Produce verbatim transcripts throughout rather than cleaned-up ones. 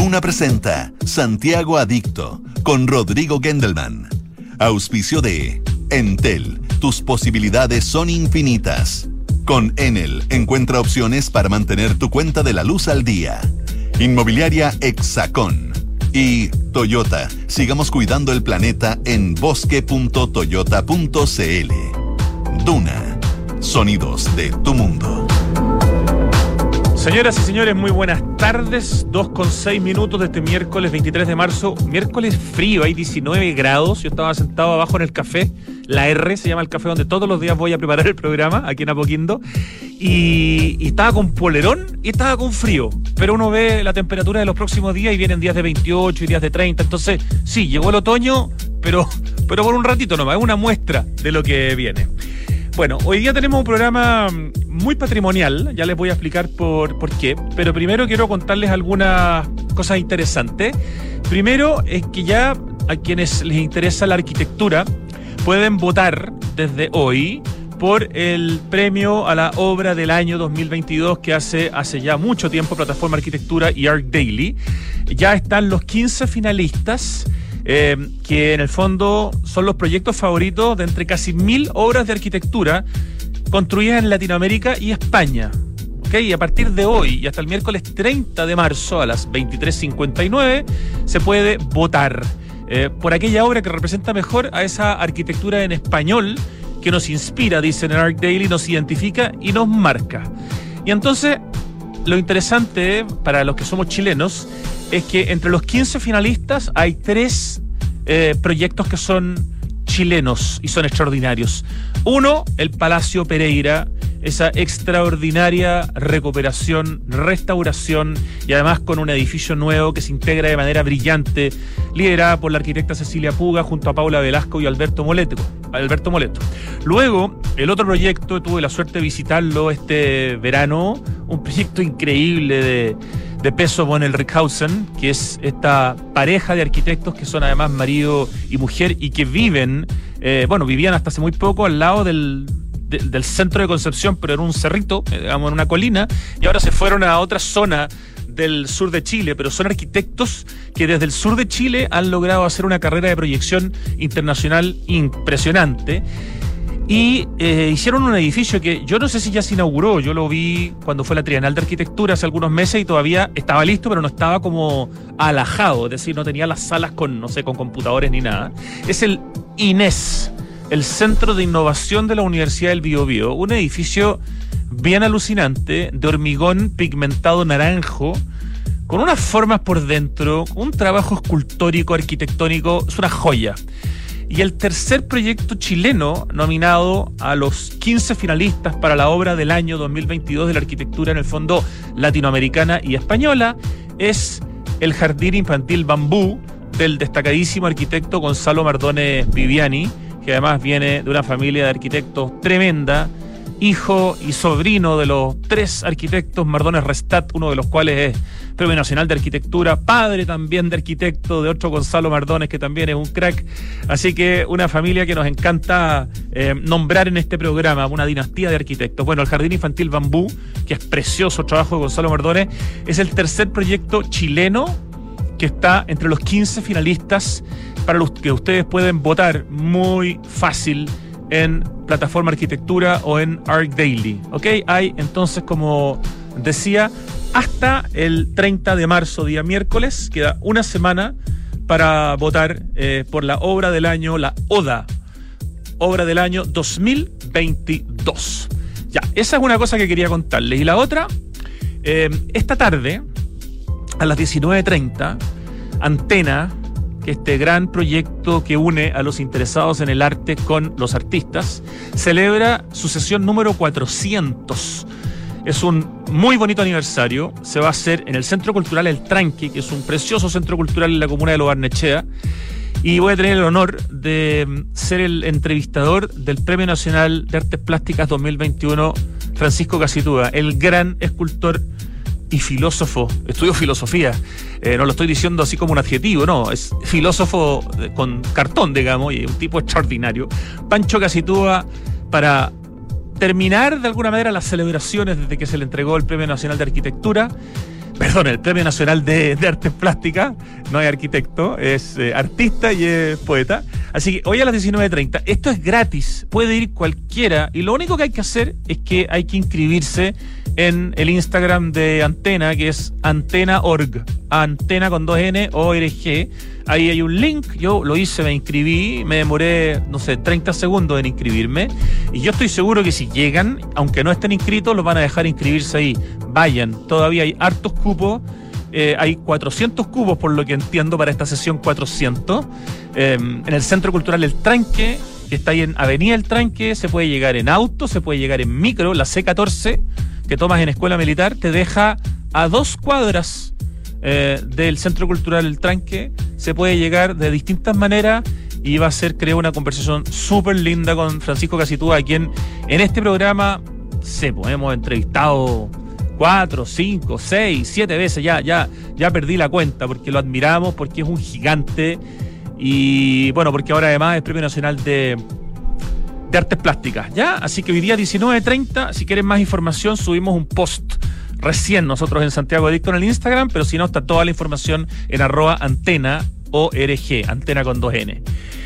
Duna presenta Santiago Adicto con Rodrigo Gendelman. Auspicio de Entel. Tus posibilidades son infinitas. Con Enel encuentra opciones para mantener tu cuenta de la luz al día. Inmobiliaria Hexacón. Y Toyota. Sigamos cuidando el planeta en bosque punto toyota punto cl. Duna. Sonidos de tu mundo. Señoras y señores, muy buenas tardes. dos con seis minutos de este miércoles veintitrés de marzo. Miércoles frío, hay diecinueve grados. Yo estaba sentado abajo en el café. La R se llama el café donde todos los días voy a preparar el programa, aquí en Apoquindo. Y, y estaba con polerón y estaba con frío. Pero uno ve la temperatura de los próximos días y vienen días de veintiocho y días de treinta. Entonces, sí, llegó el otoño, pero, pero por un ratito nomás. Es una muestra de lo que viene. Bueno, hoy día tenemos un programa muy patrimonial, ya les voy a explicar por, por qué, pero primero quiero contarles algunas cosas interesantes. Primero es que ya a quienes les interesa la arquitectura pueden votar desde hoy por el premio a la obra del año dos mil veintidós que hace, hace ya mucho tiempo Plataforma Arquitectura y ArcDaily. Ya están los quince finalistas. Eh, que en el fondo son los proyectos favoritos de entre casi mil obras de arquitectura construidas en Latinoamérica y España. ¿Okay? Y a partir de hoy y hasta el miércoles treinta de marzo a las veintitrés cincuenta y nueve se puede votar eh, por aquella obra que representa mejor a esa arquitectura en español que nos inspira, dicen en ArcDaily, nos identifica y nos marca. Y entonces, lo interesante para los que somos chilenos es que entre los quince finalistas hay tres eh, proyectos que son chilenos y son extraordinarios. Uno, el Palacio Pereira, esa extraordinaria recuperación, restauración y además con un edificio nuevo que se integra de manera brillante, liderada por la arquitecta Cecilia Puga junto a Paula Velasco y Alberto Moleto. Alberto Moleto. Luego, el otro proyecto, tuve la suerte de visitarlo este verano, un proyecto increíble de de Peso von Rickshausen, que es esta pareja de arquitectos que son además marido y mujer y que viven, eh, bueno, vivían hasta hace muy poco al lado del, de, del centro de Concepción, pero en un cerrito, eh, digamos, en una colina, y ahora se fueron a otra zona del sur de Chile, pero son arquitectos que desde el sur de Chile han logrado hacer una carrera de proyección internacional impresionante. Y eh, hicieron un edificio que yo no sé si ya se inauguró, yo lo vi cuando fue la Trienal de Arquitectura hace algunos meses y todavía estaba listo, pero no estaba como alajado, es decir, no tenía las salas con, no sé, con computadores ni nada. Es el INES, el Centro de Innovación de la Universidad del Biobío, un edificio bien alucinante, de hormigón pigmentado naranjo, con unas formas por dentro, un trabajo escultórico, arquitectónico, es una joya. Y el tercer proyecto chileno nominado a los quince finalistas para la obra del año dos mil veintidós de la arquitectura en el fondo latinoamericana y española es el Jardín Infantil Bambú del destacadísimo arquitecto Gonzalo Mardones Viviani, que además viene de una familia de arquitectos tremenda, hijo y sobrino de los tres arquitectos Mardones Restat, uno de los cuales es Premio Nacional de Arquitectura, padre también de arquitecto de otro Gonzalo Mardones, que también es un crack. Así que una familia que nos encanta eh, nombrar en este programa, una dinastía de arquitectos. Bueno, el Jardín Infantil Bambú, que es precioso trabajo de Gonzalo Mardones, es el tercer proyecto chileno que está entre los quince finalistas para los que ustedes pueden votar muy fácil en Plataforma Arquitectura o en ArcDaily, ¿ok? Hay entonces, como decía, hasta el treinta de marzo, día miércoles, queda una semana para votar eh, por la obra del año, la ODA, obra del año dos mil veintidós. Ya, esa es una cosa que quería contarles. Y la otra, eh, esta tarde, a las diecinueve treinta, Antena, este gran proyecto que une a los interesados en el arte con los artistas, celebra su sesión número cuatrocientos. Es un muy bonito aniversario. Se va a hacer en el Centro Cultural El Tranqui, que es un precioso centro cultural en la comuna de Lo Barnechea. Y voy a tener el honor de ser el entrevistador del Premio Nacional de Artes Plásticas dos mil veintiuno, Francisco Casitúa, el gran escultor y filósofo. Estudio filosofía, eh, no lo estoy diciendo así como un adjetivo, no, es filósofo con cartón, digamos, y un tipo extraordinario. Pancho Casitúa, para terminar de alguna manera las celebraciones desde que se le entregó el Premio Nacional de Arquitectura, perdón, el Premio Nacional de, de Artes Plásticas. No es arquitecto, es eh, artista y es poeta. Así que hoy a las diecinueve treinta, esto es gratis, puede ir cualquiera, y lo único que hay que hacer es que hay que inscribirse en el Instagram de Antena, que es antena punto org, Antena con dos N, O R G. Ahí hay un link, yo lo hice, me inscribí, me demoré, no sé, treinta segundos en inscribirme, y yo estoy seguro que si llegan, aunque no estén inscritos, los van a dejar inscribirse ahí. Vayan, todavía hay hartos cupos. Eh, hay cuatrocientos cupos, por lo que entiendo, para esta sesión cuatrocientos. Eh, en el Centro Cultural El Tranque, que está ahí en Avenida El Tranque, se puede llegar en auto, se puede llegar en micro. La C catorce, que tomas en Escuela Militar, te deja a dos cuadras eh, del Centro Cultural El Tranque. Se puede llegar de distintas maneras y va a ser, creo, una conversación súper linda con Francisco Casitúa, a quien en este programa se pues, hemos entrevistado cuatro, cinco, seis, siete veces, ya, ya, ya perdí la cuenta, porque lo admiramos, porque es un gigante, y bueno, porque ahora además es Premio Nacional de, de Artes Plásticas, ¿ya? Así que hoy día diecinueve treinta, si quieren más información, subimos un post recién nosotros en Santiago Adicto en el Instagram, pero si no, está toda la información en arroba antena O R G, Antena con dos N.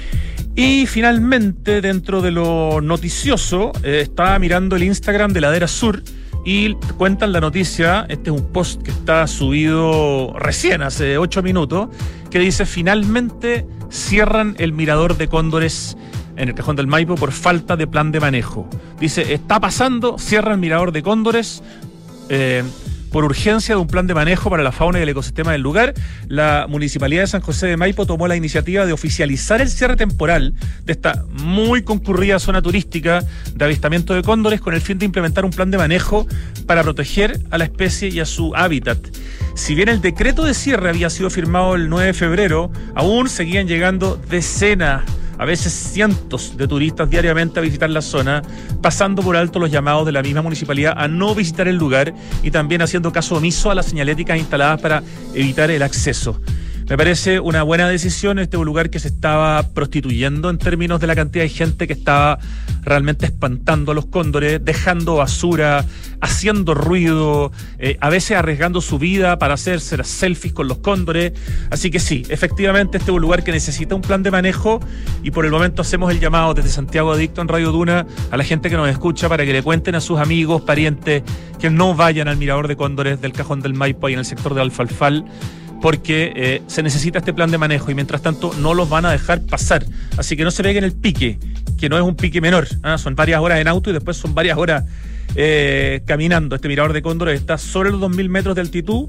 Y finalmente, dentro de lo noticioso, eh, estaba mirando el Instagram de Ladera Sur, y cuentan la noticia, este es un post que está subido recién, hace ocho minutos, que dice: finalmente cierran el mirador de cóndores en el Cajón del Maipo por falta de plan de manejo. Dice, está pasando, cierran el mirador de cóndores eh, por urgencia de un plan de manejo para la fauna y el ecosistema del lugar. La Municipalidad de San José de Maipo tomó la iniciativa de oficializar el cierre temporal de esta muy concurrida zona turística de avistamiento de cóndores, con el fin de implementar un plan de manejo para proteger a la especie y a su hábitat. Si bien el decreto de cierre había sido firmado el nueve de febrero, aún seguían llegando decenas, a veces cientos de turistas diariamente a visitar la zona, pasando por alto los llamados de la misma municipalidad a no visitar el lugar y también haciendo caso omiso a las señaléticas instaladas para evitar el acceso. Me parece una buena decisión. Este es un lugar que se estaba prostituyendo en términos de la cantidad de gente que estaba realmente espantando a los cóndores, dejando basura, haciendo ruido, eh, a veces arriesgando su vida para hacerse las selfies con los cóndores. Así que sí, efectivamente este es un lugar que necesita un plan de manejo, y por el momento hacemos el llamado desde Santiago Adicto en Radio Duna a la gente que nos escucha para que le cuenten a sus amigos, parientes, que no vayan al mirador de cóndores del Cajón del Maipo y en el sector de Alfalfal, porque eh, se necesita este plan de manejo, y mientras tanto no los van a dejar pasar. Así que no se peguen el pique, que no es un pique menor, ¿eh? Son varias horas en auto y después son varias horas eh, caminando. Este mirador de cóndores está sobre los dos mil metros de altitud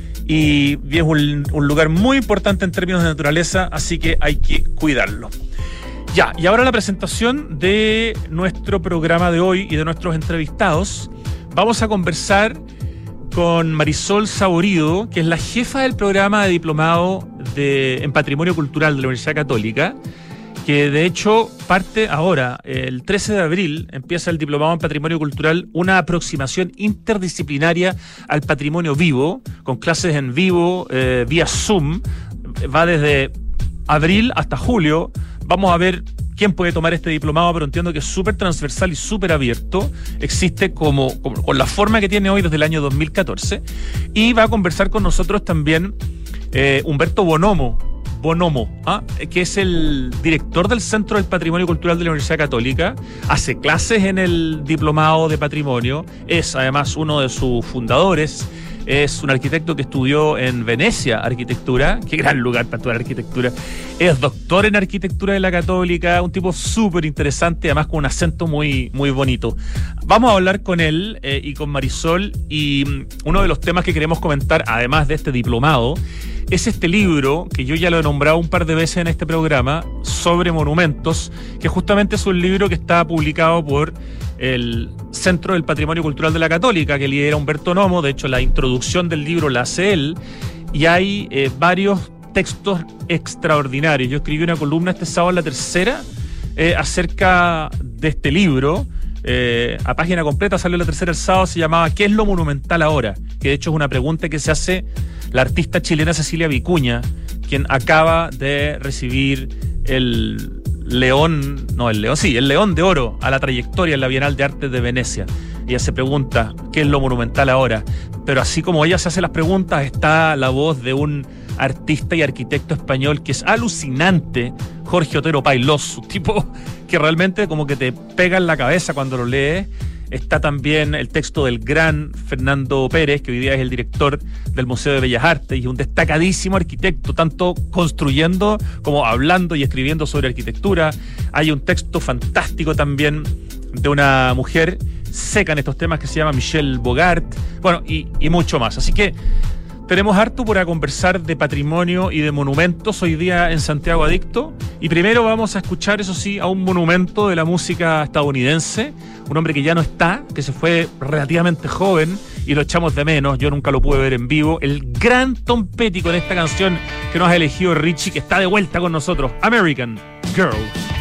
y es un, un lugar muy importante en términos de naturaleza, así que hay que cuidarlo. Ya, y ahora la presentación de nuestro programa de hoy y de nuestros entrevistados. Vamos a conversar con Marisol Saborido, que es la jefa del programa de diplomado de, en Patrimonio Cultural de la Universidad Católica, que de hecho parte ahora, el trece de abril, empieza el diplomado en Patrimonio Cultural, una aproximación interdisciplinaria al patrimonio vivo, con clases en vivo, eh, vía Zoom. Va desde abril hasta julio. Vamos a ver quién puede tomar este diplomado, pero entiendo que es súper transversal y súper abierto. Existe como, como con la forma que tiene hoy desde el año dos mil catorce. Y va a conversar con nosotros también eh, Humberto Bonomo, Bonomo ¿ah? que es el director del Centro del Patrimonio Cultural de la Universidad Católica. Hace clases en el diplomado de patrimonio. Es además uno de sus fundadores. Es un arquitecto que estudió en Venecia arquitectura. Qué gran lugar para estudiar arquitectura. Es doctor en arquitectura de la Católica. Un tipo súper interesante, además con un acento muy, muy bonito. Vamos a hablar con él eh, y con Marisol. Y uno de los temas que queremos comentar, además de este diplomado, es este libro, que yo ya lo he nombrado un par de veces en este programa, sobre monumentos, que justamente es un libro que está publicado por el Centro del Patrimonio Cultural de la Católica, que lidera Humberto Nomo. De hecho, la introducción del libro la hace él, y hay eh, varios textos extraordinarios. Yo escribí una columna este sábado en La Tercera eh, acerca de este libro. Eh, a página completa salió La Tercera el sábado, se llamaba ¿Qué es lo monumental ahora? Que de hecho es una pregunta que se hace la artista chilena Cecilia Vicuña, quien acaba de recibir el León, no el León, sí, el León de Oro a la trayectoria en la Bienal de Arte de Venecia. ella se pregunta qué es lo monumental ahora, pero así como ella se hace las preguntas, está la voz de un artista y arquitecto español que es alucinante, Jorge Otero Pailós, un tipo que realmente como que te pega en la cabeza cuando lo lees. Está también el texto del gran Fernando Pérez, que hoy día es el director del Museo de Bellas Artes y un destacadísimo arquitecto, tanto construyendo como hablando y escribiendo sobre arquitectura. Hay un texto fantástico también de una mujer seca en estos temas que se llama Michelle Bogart, bueno, y, y mucho más. Así que tenemos harto para conversar de patrimonio y de monumentos hoy día en Santiago Adicto. Y primero vamos a escuchar, eso sí, a un monumento de la música estadounidense, un hombre que ya no está, que se fue relativamente joven y lo echamos de menos. Yo nunca lo pude ver en vivo. El gran Tom Petty con esta canción que nos ha elegido Richie, que está de vuelta con nosotros, American Girl.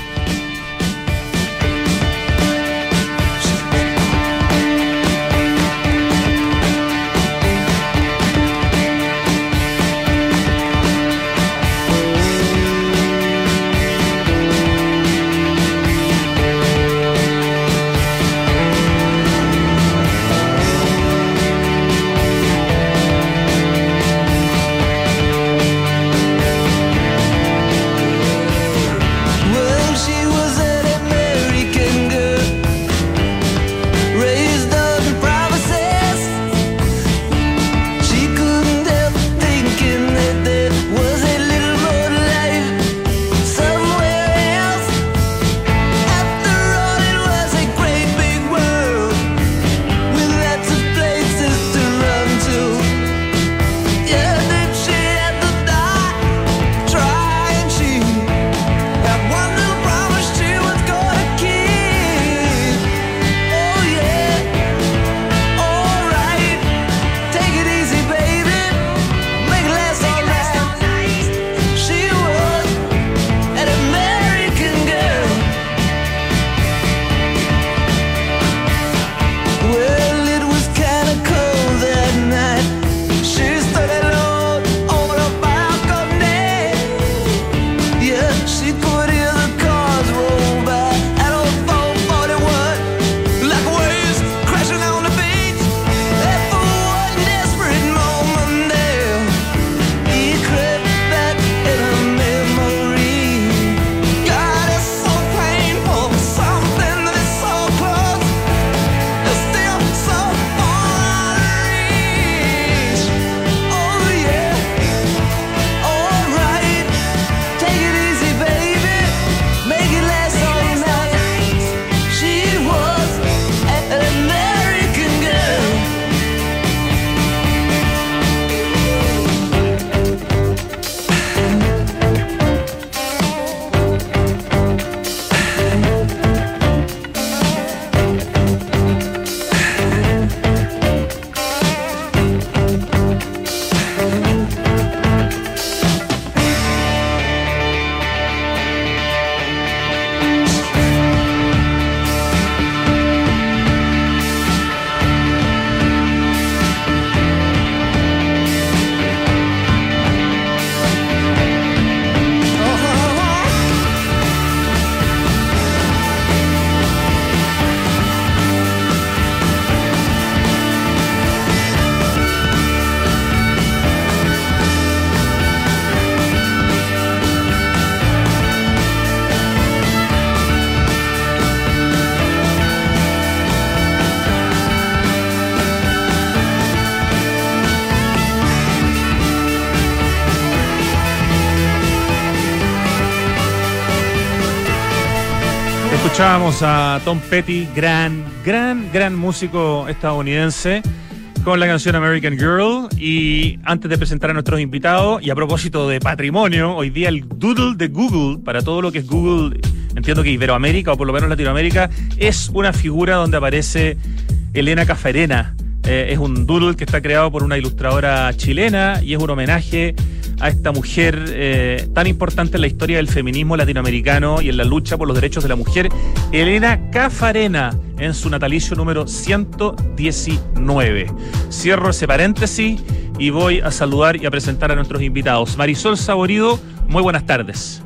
Escuchábamos a Tom Petty, gran, gran, gran músico estadounidense, con la canción American Girl. Y antes de presentar a nuestros invitados, y a propósito de patrimonio, hoy día el Doodle de Google, para todo lo que es Google, entiendo que Iberoamérica o por lo menos Latinoamérica, es una figura donde aparece Elena Cafarena. Eh, es un doodle que está creado por una ilustradora chilena y es un homenaje a esta mujer eh, tan importante en la historia del feminismo latinoamericano y en la lucha por los derechos de la mujer, Elena Cafarena, en su natalicio número ciento diecinueve. Cierro ese paréntesis y voy a saludar y a presentar a nuestros invitados. Marisol Saborido, muy buenas tardes.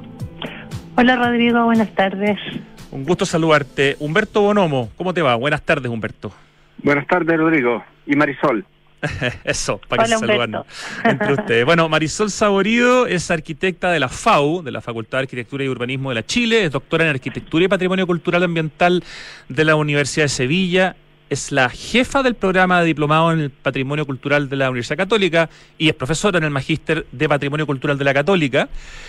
Hola Rodrigo, buenas tardes. Un gusto saludarte. Humberto Bonomo, ¿cómo te va? Buenas tardes, Humberto. Buenas tardes, Rodrigo y Marisol. Eso, para que se saludan entre ustedes. Bueno, Marisol Saborido es arquitecta de la F A U, de la Facultad de Arquitectura y Urbanismo de la Chile, es doctora en Arquitectura y Patrimonio Cultural Ambiental de la Universidad de Sevilla, es la jefa del programa de diplomado en el Patrimonio Cultural de la Universidad Católica y es profesora en el Magíster de Patrimonio Cultural de la Católica.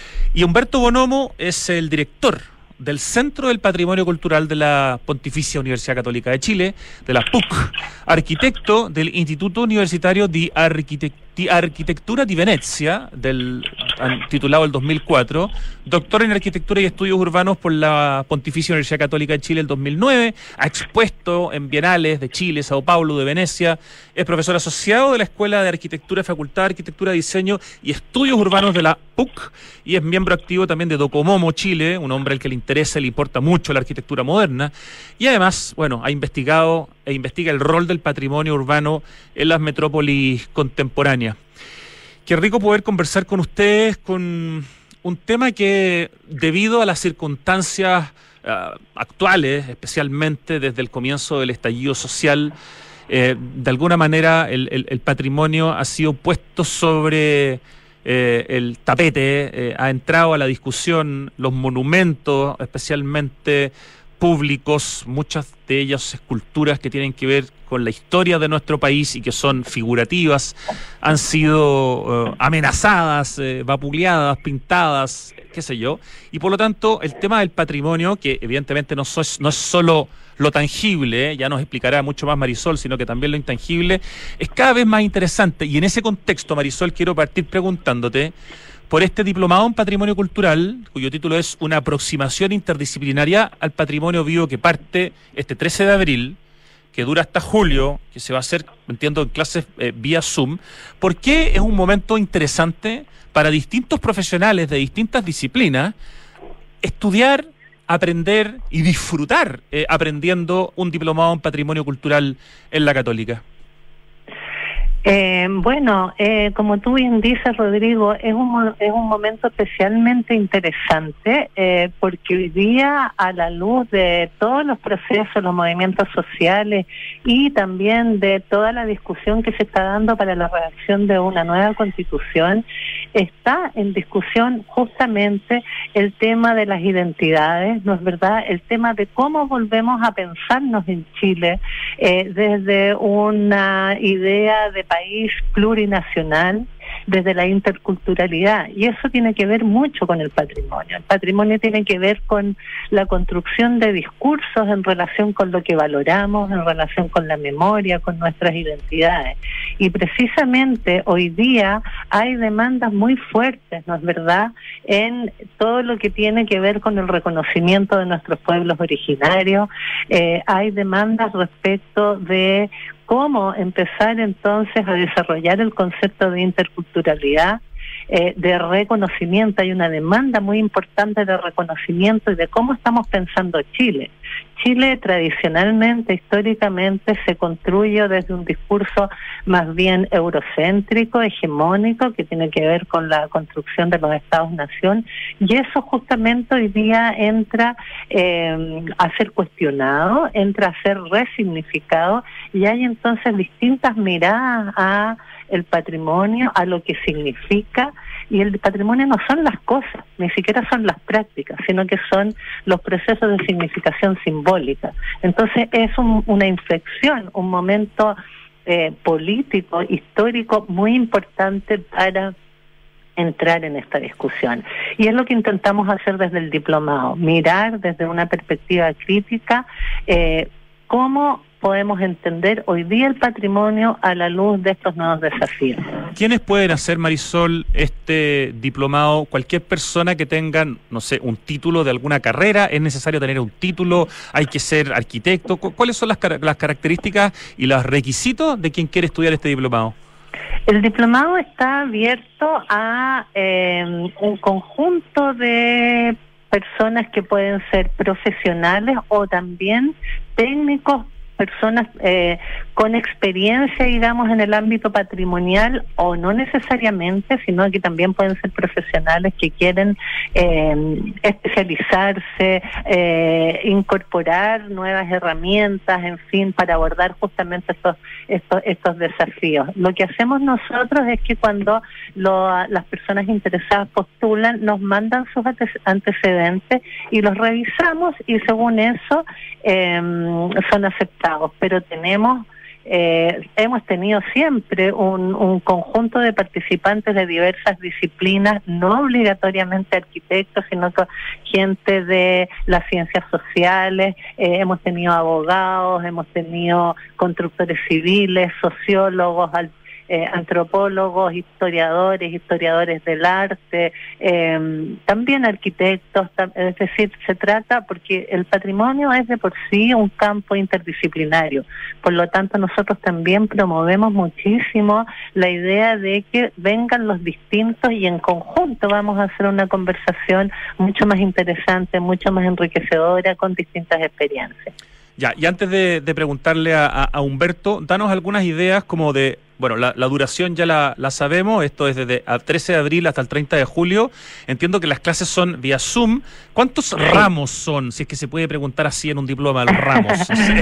Y Humberto Bonomo es el director del Centro del Patrimonio Cultural de la Pontificia Universidad Católica de Chile, de la P U C, arquitecto del Instituto Universitario di, Arquitect- di Arquitectura di Venezia, del, titulado el dos mil cuatro, doctor en Arquitectura y Estudios Urbanos por la Pontificia Universidad Católica de Chile el dos mil nueve, ha expuesto en bienales de Chile, Sao Paulo, de Venecia, es profesor asociado de la Escuela de Arquitectura, Facultad de Arquitectura, Diseño y Estudios Urbanos de la P U C y es miembro activo también de Docomomo Chile, un hombre al que le interesa y le importa mucho la arquitectura moderna y además, bueno, ha investigado e investiga el rol del patrimonio urbano en las metrópolis contemporáneas. Qué rico poder conversar con ustedes con un tema que, debido a las circunstancias uh, actuales, especialmente desde el comienzo del estallido social, eh, de alguna manera el, el, el patrimonio ha sido puesto sobre eh, el tapete, eh, ha entrado a la discusión los monumentos, especialmente públicos, muchas de ellas esculturas que tienen que ver con la historia de nuestro país y que son figurativas, han sido uh, amenazadas, eh, vapuleadas, pintadas, qué sé yo, y por lo tanto el tema del patrimonio, que evidentemente no, so, no es solo lo tangible, eh, ya nos explicará mucho más Marisol, sino que también lo intangible, es cada vez más interesante, y en ese contexto, Marisol, quiero partir preguntándote por este diplomado en Patrimonio Cultural, cuyo título es Una aproximación interdisciplinaria al patrimonio vivo, que parte este trece de abril, que dura hasta julio, que se va a hacer, entiendo, en clases eh, vía Zoom. ¿Por qué es un momento interesante para distintos profesionales de distintas disciplinas estudiar, aprender y disfrutar eh, aprendiendo un diplomado en Patrimonio Cultural en la Católica? Eh, bueno, eh, como tú bien dices, Rodrigo, es un, es un momento especialmente interesante eh, porque hoy día, a la luz de todos los procesos, los movimientos sociales y también de toda la discusión que se está dando para la redacción de una nueva constitución, está en discusión justamente el tema de las identidades, ¿no es verdad? El tema de cómo volvemos a pensarnos en Chile eh, desde una idea de país plurinacional, desde la interculturalidad, y eso tiene que ver mucho con el patrimonio. El patrimonio tiene que ver con la construcción de discursos en relación con lo que valoramos, en relación con la memoria, con nuestras identidades. Y precisamente hoy día hay demandas muy fuertes, ¿no es verdad?, en todo lo que tiene que ver con el reconocimiento de nuestros pueblos originarios. Eh, hay demandas respecto de cómo empezar entonces a desarrollar el concepto de interculturalidad, eh, de reconocimiento. Hay una demanda muy importante de reconocimiento y de cómo estamos pensando Chile. Chile tradicionalmente, históricamente, se construye desde un discurso más bien eurocéntrico, hegemónico, que tiene que ver con la construcción de los Estados-nación, y eso justamente hoy día entra eh, a ser cuestionado, entra a ser resignificado, y hay entonces distintas miradas a el patrimonio, a lo que significa, y el patrimonio no son las cosas, ni siquiera son las prácticas, sino que son los procesos de significación simbólica. Entonces es un, una inflexión, un momento eh, político, histórico muy importante para entrar en esta discusión. Y es lo que intentamos hacer desde el diplomado, mirar desde una perspectiva crítica eh, cómo podemos entender hoy día el patrimonio a la luz de estos nuevos desafíos. ¿Quiénes pueden hacer, Marisol, este diplomado? Cualquier persona que tenga, no sé, un título de alguna carrera, ¿es necesario tener un título? ¿Hay que ser arquitecto? ¿Cuáles son las, las características y los requisitos de quien quiere estudiar este diplomado? El diplomado está abierto a eh, un conjunto de personas que pueden ser profesionales o también técnicos personas eh, con experiencia, digamos, en el ámbito patrimonial, o no necesariamente, sino que también pueden ser profesionales que quieren eh, especializarse, eh, incorporar nuevas herramientas, en fin, para abordar justamente estos, estos, estos desafíos. Lo que hacemos nosotros es que cuando lo, las personas interesadas postulan, nos mandan sus antecedentes y los revisamos, y según eso eh, son aceptados. Pero tenemos eh, hemos tenido siempre un, un conjunto de participantes de diversas disciplinas, no obligatoriamente arquitectos, sino que gente de las ciencias sociales, eh, hemos tenido abogados, hemos tenido constructores civiles, sociólogos, al Eh, antropólogos, historiadores, historiadores del arte, eh, también arquitectos, tam- es decir, se trata, porque el patrimonio es de por sí un campo interdisciplinario, por lo tanto nosotros también promovemos muchísimo la idea de que vengan los distintos y en conjunto vamos a hacer una conversación mucho más interesante, mucho más enriquecedora, con distintas experiencias. Ya, y antes de, de preguntarle a, a, a Humberto, danos algunas ideas como de, bueno, la, la duración ya la, la sabemos, esto es desde el trece de abril hasta el treinta de julio, entiendo que las clases son vía Zoom. ¿Cuántos sí. ramos son, si es que se puede preguntar así en un diploma, los ramos?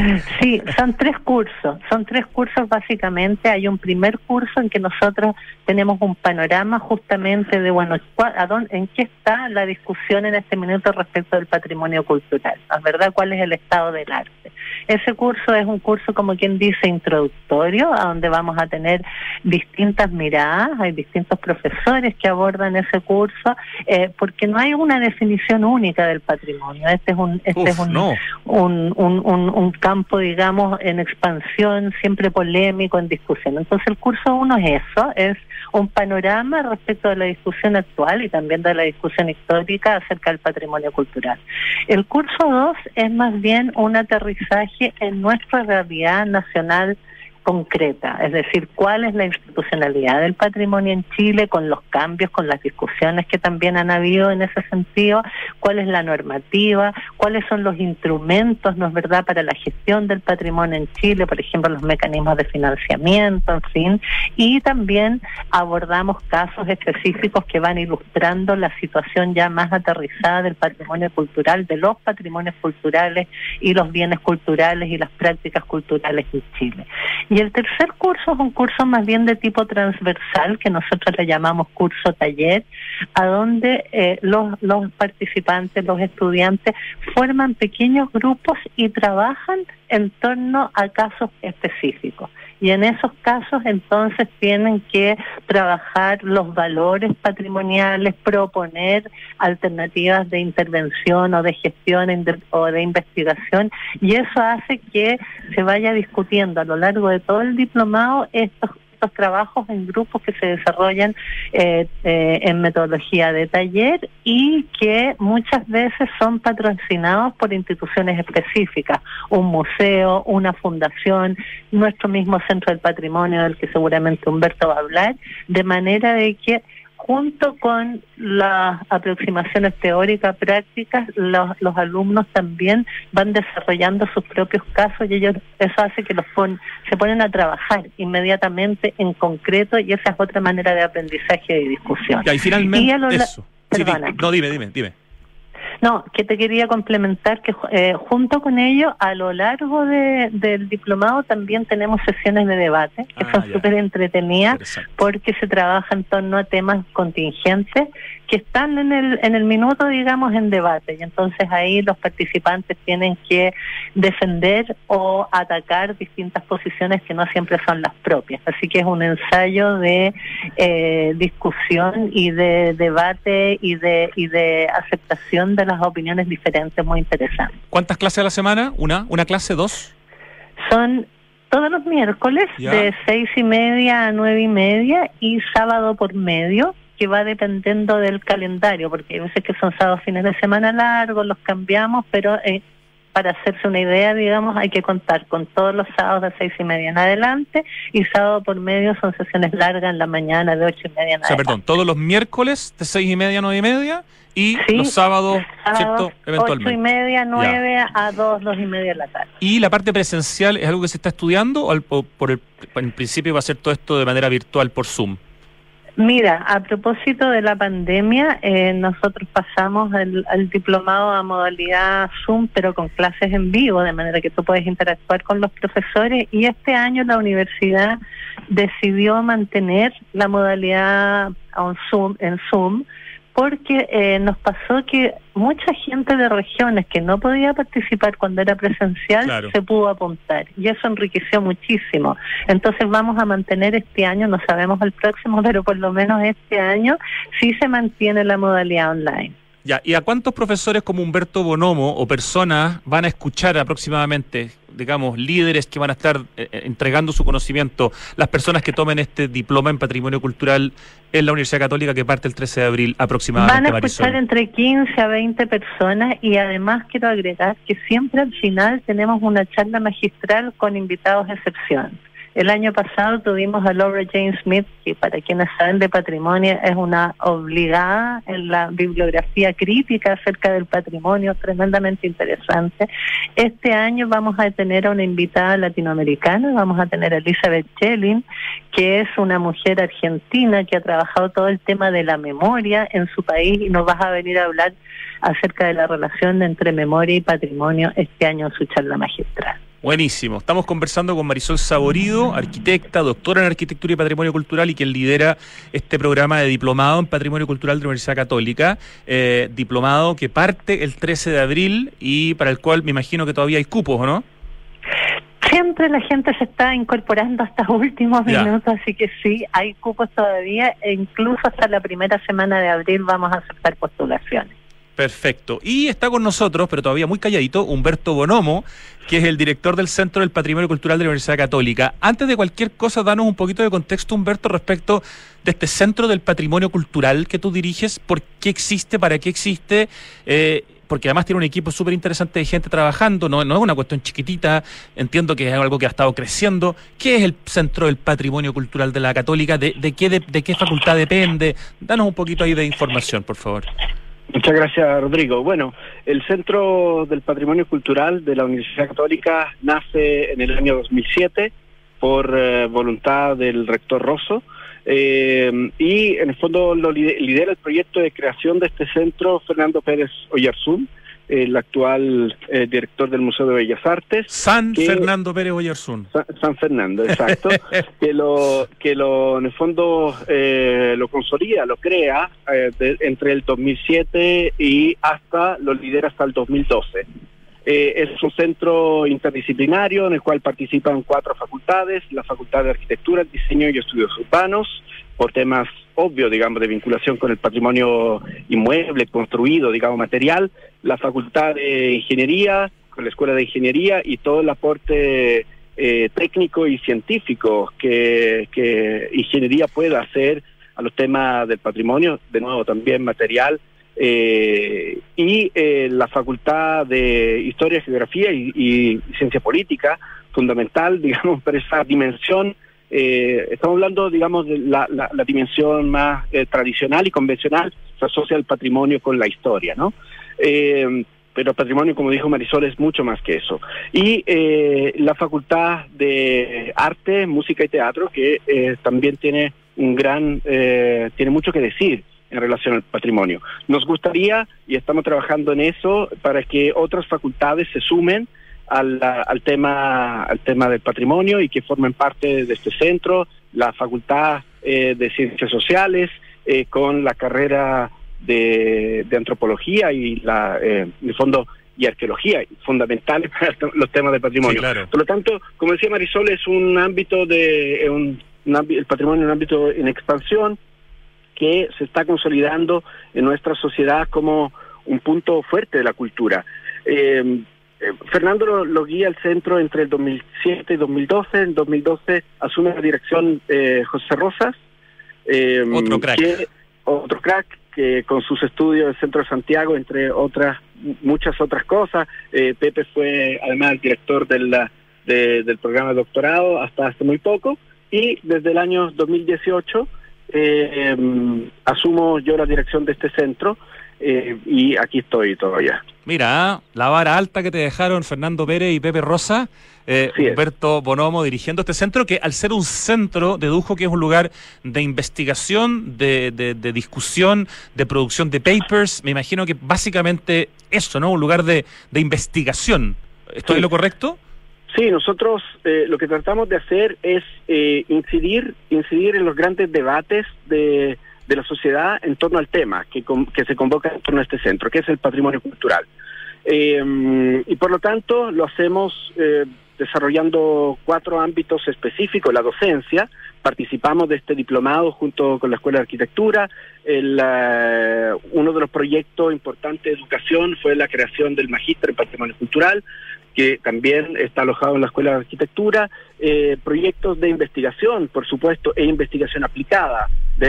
Sí, son tres cursos, son tres cursos básicamente. Hay un primer curso en que nosotros tenemos un panorama justamente de, bueno, a dónde, en qué está la discusión en este minuto respecto del patrimonio cultural, ¿verdad? ¿Cuál es el estado del arte? Ese curso es un curso, como quien dice, introductorio, a donde vamos a tener distintas miradas, hay distintos profesores que abordan ese curso, eh, porque no hay una definición única del patrimonio. Este es un este Uf, es un, no. un, un, un, un campo, digamos, en expansión, siempre polémico, en discusión. Entonces el curso uno es eso, es un panorama respecto de la discusión actual y también de la discusión histórica acerca del patrimonio cultural. El curso dos es más bien un aterrizaje en nuestra realidad nacional concreta, es decir, cuál es la institucionalidad del patrimonio en Chile, con los cambios, con las discusiones que también han habido en ese sentido, cuál es la normativa, cuáles son los instrumentos, ¿no es verdad?, para la gestión del patrimonio en Chile, por ejemplo, los mecanismos de financiamiento, en fin, y también abordamos casos específicos que van ilustrando la situación ya más aterrizada del patrimonio cultural, de los patrimonios culturales y los bienes culturales y las prácticas culturales en Chile. Y el tercer curso es un curso más bien de tipo transversal, que nosotros le llamamos curso taller, a donde eh, los, los participantes, los estudiantes, forman pequeños grupos y trabajan en torno a casos específicos. Y en esos casos entonces tienen que trabajar los valores patrimoniales, proponer alternativas de intervención o de gestión o de investigación, y eso hace que se vaya discutiendo a lo largo de todo el diplomado estos estos trabajos en grupos que se desarrollan eh, eh, en metodología de taller y que muchas veces son patrocinados por instituciones específicas, un museo, una fundación, nuestro mismo Centro del Patrimonio, del que seguramente Humberto va a hablar, de manera de que junto con las aproximaciones teóricas prácticas, los, los alumnos también van desarrollando sus propios casos, y ellos eso hace que los pon, se ponen a trabajar inmediatamente en concreto, y esa es otra manera de aprendizaje y discusión. Ya, y finalmente y lo, eso. Sí, di, no, dime, dime, dime. No, que te quería complementar que eh, junto con ello, a lo largo de, del diplomado también tenemos sesiones de debate, que ah, son súper entretenidas, porque se trabaja en torno a temas contingentes que están en el en el minuto, digamos, en debate, y entonces ahí los participantes tienen que defender o atacar distintas posiciones que no siempre son las propias. Así que es un ensayo de eh, discusión y de debate y de y de aceptación de las opiniones diferentes, muy interesante. ¿Cuántas clases a la semana? ¿Una? ¿Una clase? ¿Dos? Son todos los miércoles, ¿ya?, de seis y media a nueve y media, y sábado por medio, que va dependiendo del calendario, porque hay veces que son sábados, fines de semana largos, los cambiamos, pero eh, para hacerse una idea, digamos, hay que contar con todos los sábados de seis y media en adelante, y sábado por medio son sesiones largas en la mañana de ocho y media en adelante. O sea, perdón, todos los miércoles de seis y media a nueve y media, y sí, los sábados, sábados, ¿cierto? Eventualmente. Ocho y media, nueve ya. a dos, dos y media de la tarde. ¿Y la parte presencial es algo que se está estudiando o, al, o por el, en principio va a ser todo esto de manera virtual por Zoom? Mira, a propósito de la pandemia, eh, nosotros pasamos el, el diplomado a modalidad Zoom, pero con clases en vivo, de manera que tú puedes interactuar con los profesores, y este año la universidad decidió mantener la modalidad on Zoom, en Zoom, porque eh, nos pasó que mucha gente de regiones que no podía participar cuando era presencial, claro, se pudo apuntar, y eso enriqueció muchísimo. Entonces vamos a mantener este año, no sabemos el próximo, pero por lo menos este año sí se mantiene la modalidad online. Ya, ¿y a cuántos profesores como Humberto Bonomo o personas van a escuchar aproximadamente, digamos, líderes que van a estar eh, entregando su conocimiento, las personas que tomen este diploma en Patrimonio Cultural en la Universidad Católica que parte el trece de abril aproximadamente? Van a escuchar Marisol entre quince a veinte personas, y además quiero agregar que siempre al final tenemos una charla magistral con invitados de excepción. El año pasado tuvimos a Laura Jane Smith, que para quienes saben de patrimonio es una obligada en la bibliografía crítica acerca del patrimonio, tremendamente interesante. Este año vamos a tener a una invitada latinoamericana, vamos a tener a Elizabeth Schelling, que es una mujer argentina que ha trabajado todo el tema de la memoria en su país, y nos vas a venir a hablar acerca de la relación entre memoria y patrimonio este año en su charla magistral. Buenísimo. Estamos conversando con Marisol Saborido, arquitecta, doctora en Arquitectura y Patrimonio Cultural, y quien lidera este programa de diplomado en Patrimonio Cultural de la Universidad Católica, eh, diplomado que parte el trece de abril y para el cual me imagino que todavía hay cupos, ¿o no? Siempre la gente se está incorporando hasta los últimos ya. minutos, así que sí, hay cupos todavía, e incluso hasta la primera semana de abril vamos a aceptar postulaciones. Perfecto. Y está con nosotros, pero todavía muy calladito, Humberto Bonomo, que es el director del Centro del Patrimonio Cultural de la Universidad Católica. Antes de cualquier cosa, danos un poquito de contexto, Humberto, respecto de este Centro del Patrimonio Cultural que tú diriges. ¿Por qué existe? ¿Para qué existe? Eh, porque además tiene un equipo súper interesante de gente trabajando, no, no es una cuestión chiquitita, entiendo que es algo que ha estado creciendo. ¿Qué es el Centro del Patrimonio Cultural de la Católica? ¿De, de, qué, de, de qué facultad depende? Danos un poquito ahí de información, por favor. Muchas gracias, Rodrigo. Bueno, el Centro del Patrimonio Cultural de la Universidad Católica nace en el año dos mil siete por eh, voluntad del rector Rosso, eh, y en el fondo lo lidera el proyecto de creación de este centro Fernando Pérez Oyarzún, el actual eh, director del Museo de Bellas Artes. San que, Fernando Pérez Oyarzún. San, San Fernando, exacto. que lo que lo en el fondo eh, lo consolida, lo crea eh, de, entre el dos mil siete y hasta lo lidera hasta el dos mil doce. Eh, es un centro interdisciplinario en el cual participan cuatro facultades: la Facultad de Arquitectura, Diseño y Estudios Urbanos, por temas obvios, digamos, de vinculación con el patrimonio inmueble, construido, digamos, material; la Facultad de Ingeniería, con la Escuela de Ingeniería, y todo el aporte eh, técnico y científico que, que ingeniería pueda hacer a los temas del patrimonio, de nuevo también material, eh, y eh, la Facultad de Historia, Geografía y, y Ciencia Política, fundamental, digamos, para esa dimensión. Eh, estamos hablando, digamos, de la, la, la dimensión más eh, tradicional y convencional, se asocia el patrimonio con la historia, ¿no? Eh, pero el patrimonio, como dijo Marisol, es mucho más que eso. Y eh, la Facultad de Arte, Música y Teatro, que eh, también tiene un gran, eh, tiene mucho que decir en relación al patrimonio. Nos gustaría, y estamos trabajando en eso, para que otras facultades se sumen Al, al tema al tema del patrimonio y que formen parte de este centro, la Facultad eh, de Ciencias Sociales, eh, con la carrera de, de Antropología y la eh, en el fondo y Arqueología, fundamentales para los temas del patrimonio. Sí, claro. Por lo tanto, como decía Marisol, es un ámbito de un, un ámbito, el patrimonio es un ámbito en expansión que se está consolidando en nuestra sociedad como un punto fuerte de la cultura. Eh, Fernando lo, lo guía el centro entre el dos mil siete y dos mil doce. En dos mil doce asume la dirección eh, José Rosas. Eh, otro crack. Que, otro crack que con sus estudios del Centro de Santiago, entre otras muchas otras cosas. Eh, Pepe fue además el director de la, de, del programa de doctorado hasta hace muy poco, y desde el año dos mil dieciocho eh, eh, asumo yo la dirección de este centro, eh, y aquí estoy todavía. Mira, la vara alta que te dejaron Fernando Pérez y Pepe Rosa, eh, Humberto Bonomo dirigiendo este centro, que al ser un centro, dedujo que es un lugar de investigación, de, de, de discusión, de producción de papers. Me imagino que básicamente eso, ¿no? Un lugar de, de investigación. ¿Estoy en lo correcto? Sí, nosotros eh, lo que tratamos de hacer es eh, incidir, incidir en los grandes debates de... de la sociedad en torno al tema que, que se convoca en torno a este centro, que es el patrimonio cultural. Eh, y por lo tanto lo hacemos eh, desarrollando cuatro ámbitos específicos. La docencia, participamos de este diplomado junto con la Escuela de Arquitectura. El, uh, uno de los proyectos importantes de educación fue la creación del Magíster en Patrimonio Cultural, que también está alojado en la Escuela de Arquitectura. Eh, proyectos de investigación, por supuesto, e investigación aplicada,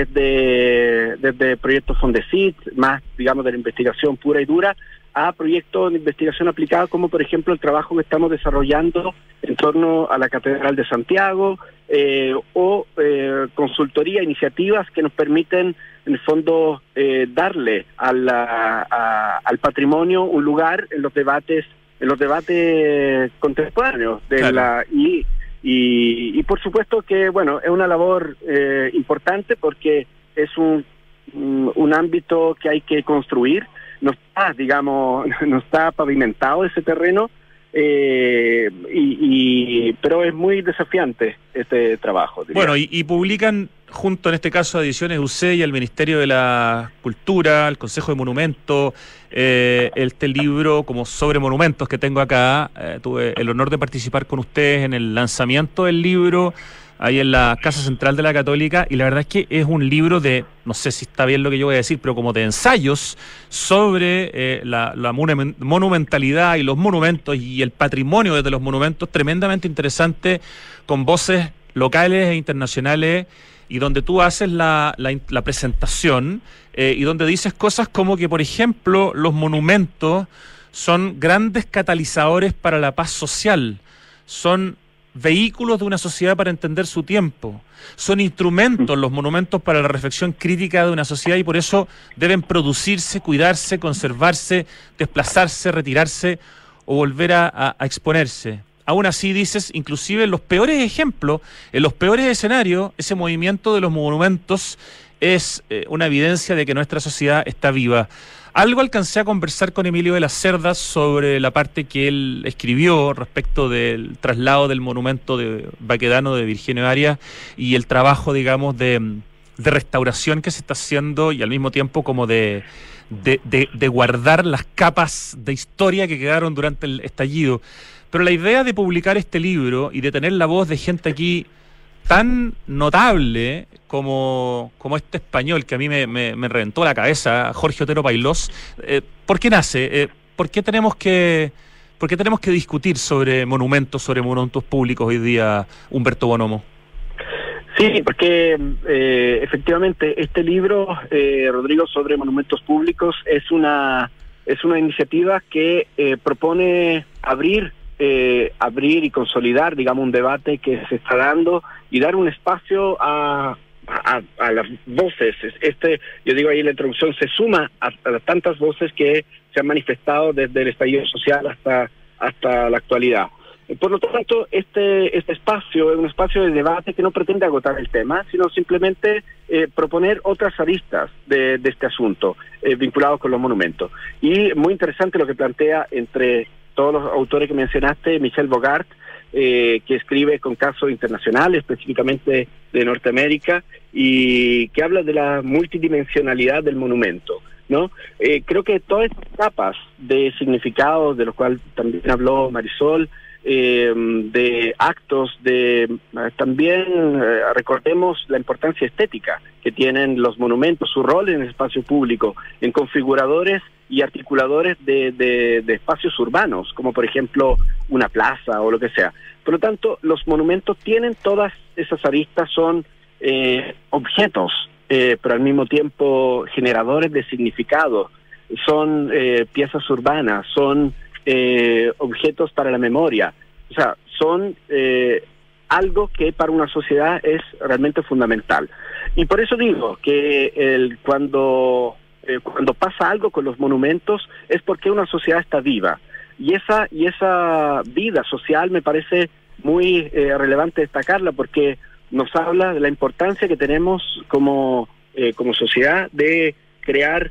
desde, desde proyectos Fondesit, más, digamos, de la investigación pura y dura, a proyectos de investigación aplicada, como por ejemplo el trabajo que estamos desarrollando en torno a la Catedral de Santiago, eh, o eh, consultoría, iniciativas que nos permiten, en el fondo, eh, darle a la, a, al patrimonio un lugar en los debates en los debates contemporáneos de claro. la y, y y por supuesto que bueno es una labor eh, importante, porque es un un ámbito que hay que construir. No está, digamos, no está pavimentado ese terreno, eh, y, y pero es muy desafiante este trabajo, diría. Bueno, y, y publican junto, en este caso, a Ediciones U C y al Ministerio de la Cultura, al Consejo de Monumentos, eh, este libro como sobre monumentos que tengo acá. Eh, tuve el honor de participar con ustedes en el lanzamiento del libro ahí en la Casa Central de la Católica, y la verdad es que es un libro de, no sé si está bien lo que yo voy a decir, pero como de ensayos sobre eh, la, la monumentalidad y los monumentos y el patrimonio desde los monumentos, tremendamente interesante, con voces locales e internacionales, y donde tú haces la, la, la presentación eh, y donde dices cosas como que, por ejemplo, los monumentos son grandes catalizadores para la paz social, son vehículos de una sociedad para entender su tiempo, son instrumentos los monumentos para la reflexión crítica de una sociedad, y por eso deben producirse, cuidarse, conservarse, desplazarse, retirarse o volver a, a, a exponerse. Aún así, dices, inclusive en los peores ejemplos, en los peores escenarios, ese movimiento de los monumentos es eh, una evidencia de que nuestra sociedad está viva. Algo alcancé a conversar con Emilio de las Cerdas sobre la parte que él escribió respecto del traslado del monumento de Baquedano de Virginio Arias y el trabajo, digamos, de, de restauración que se está haciendo, y al mismo tiempo como de, de, de, de guardar las capas de historia que quedaron durante el estallido. Pero la idea de publicar este libro y de tener la voz de gente aquí tan notable como, como este español que a mí me, me, me reventó la cabeza, Jorge Otero Pailós, eh, ¿por qué nace? Eh, ¿por qué tenemos que, por qué tenemos que discutir sobre monumentos, sobre monumentos públicos hoy día, Humberto Bonomo? Sí, porque eh, efectivamente este libro, eh, Rodrigo, sobre monumentos públicos es una es una iniciativa que eh, propone abrir Eh, abrir y consolidar, digamos, un debate que se está dando y dar un espacio a, a, a las voces. Este, yo digo ahí en la introducción, se suma a, a tantas voces que se han manifestado desde el estallido social hasta, hasta la actualidad. Por lo tanto, este, este espacio es un espacio de debate que no pretende agotar el tema, sino simplemente eh, proponer otras aristas de, de este asunto, eh, vinculados con los monumentos. Y muy interesante lo que plantea entre todos los autores que mencionaste, Michel Bogart, eh, que escribe con casos internacionales, específicamente de Norteamérica, y que habla de la multidimensionalidad del monumento, ¿no? Eh, creo que todas estas capas de significados, de los cuales también habló Marisol, eh, de actos, de eh, también eh, recordemos la importancia estética que tienen los monumentos, su rol en el espacio público, en configuradores y articuladores de, de, de espacios urbanos, como por ejemplo una plaza o lo que sea. Por lo tanto, los monumentos tienen todas esas aristas, son eh, objetos, eh, pero al mismo tiempo generadores de significado, son eh, piezas urbanas, son eh, objetos para la memoria. O sea, son eh, algo que para una sociedad es realmente fundamental. Y por eso digo que el, cuando, eh, cuando pasa algo con los monumentos es porque una sociedad está viva. Y esa, y esa vida social me parece muy eh, relevante destacarla, porque nos habla de la importancia que tenemos como, eh, como sociedad de crear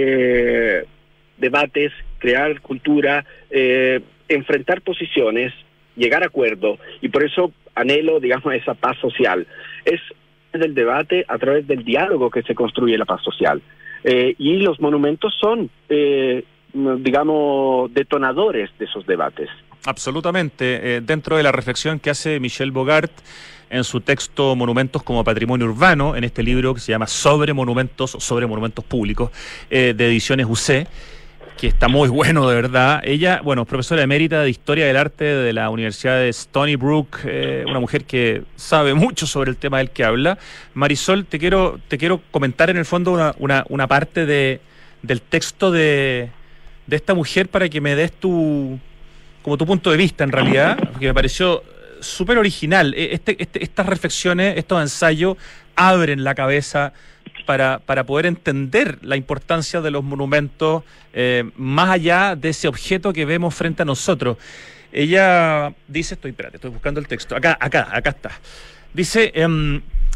eh, debates, crear cultura, eh, enfrentar posiciones, llegar a acuerdo, y por eso anhelo, digamos, esa paz social. Es del debate, a través del diálogo, que se construye la paz social. Eh, y los monumentos son, eh, digamos, detonadores de esos debates. Absolutamente. Eh, dentro de la reflexión que hace Michel Bogart en su texto Monumentos como Patrimonio Urbano, en este libro que se llama Sobre Monumentos, sobre Monumentos Públicos, eh, de Ediciones U C, que está muy bueno, de verdad. Ella, bueno, profesora emérita de Historia del Arte de la Universidad de Stony Brook, eh, una mujer que sabe mucho sobre el tema del que habla. Marisol, te quiero te quiero comentar en el fondo una, una, una parte de, del texto de, de esta mujer para que me des tu, como tu punto de vista, en realidad, porque me pareció súper original. Este, este, estas reflexiones, estos ensayos, abren la cabeza para, para poder entender la importancia de los monumentos eh, más allá de ese objeto que vemos frente a nosotros. Ella dice, estoy, espérate, estoy buscando el texto, acá, acá, acá está. Dice, eh,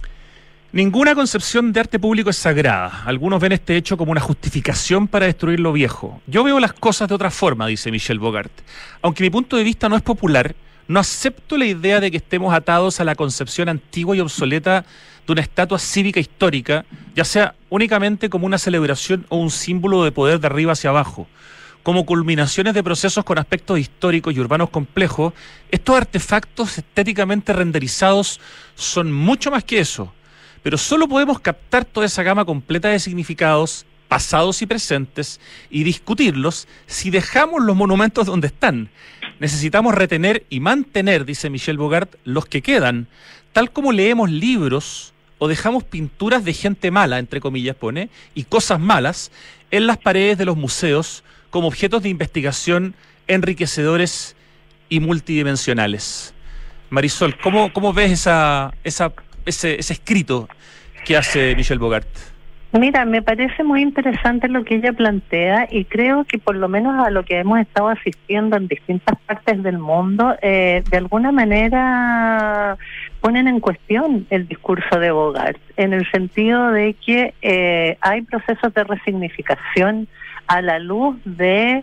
ninguna concepción de arte público es sagrada. Algunos ven este hecho como una justificación para destruir lo viejo. Yo veo las cosas de otra forma, dice Michel Bogart. Aunque mi punto de vista no es popular, no acepto la idea de que estemos atados a la concepción antigua y obsoleta de una estatua cívica histórica, ya sea únicamente como una celebración o un símbolo de poder de arriba hacia abajo. Como culminaciones de procesos con aspectos históricos y urbanos complejos, estos artefactos estéticamente renderizados son mucho más que eso. Pero solo podemos captar toda esa gama completa de significados, pasados y presentes, y discutirlos si dejamos los monumentos donde están. Necesitamos retener y mantener, dice Michel Bogart, los que quedan, tal como leemos libros o dejamos pinturas de gente mala, entre comillas pone, y cosas malas, en las paredes de los museos como objetos de investigación enriquecedores y multidimensionales. Marisol, ¿cómo, cómo ves esa, esa, ese, ese escrito que hace Michel Bogart? Mira, me parece muy interesante lo que ella plantea, y creo que por lo menos a lo que hemos estado asistiendo en distintas partes del mundo, eh, de alguna manera ponen en cuestión el discurso de Bogart, en el sentido de que eh, hay procesos de resignificación a la luz de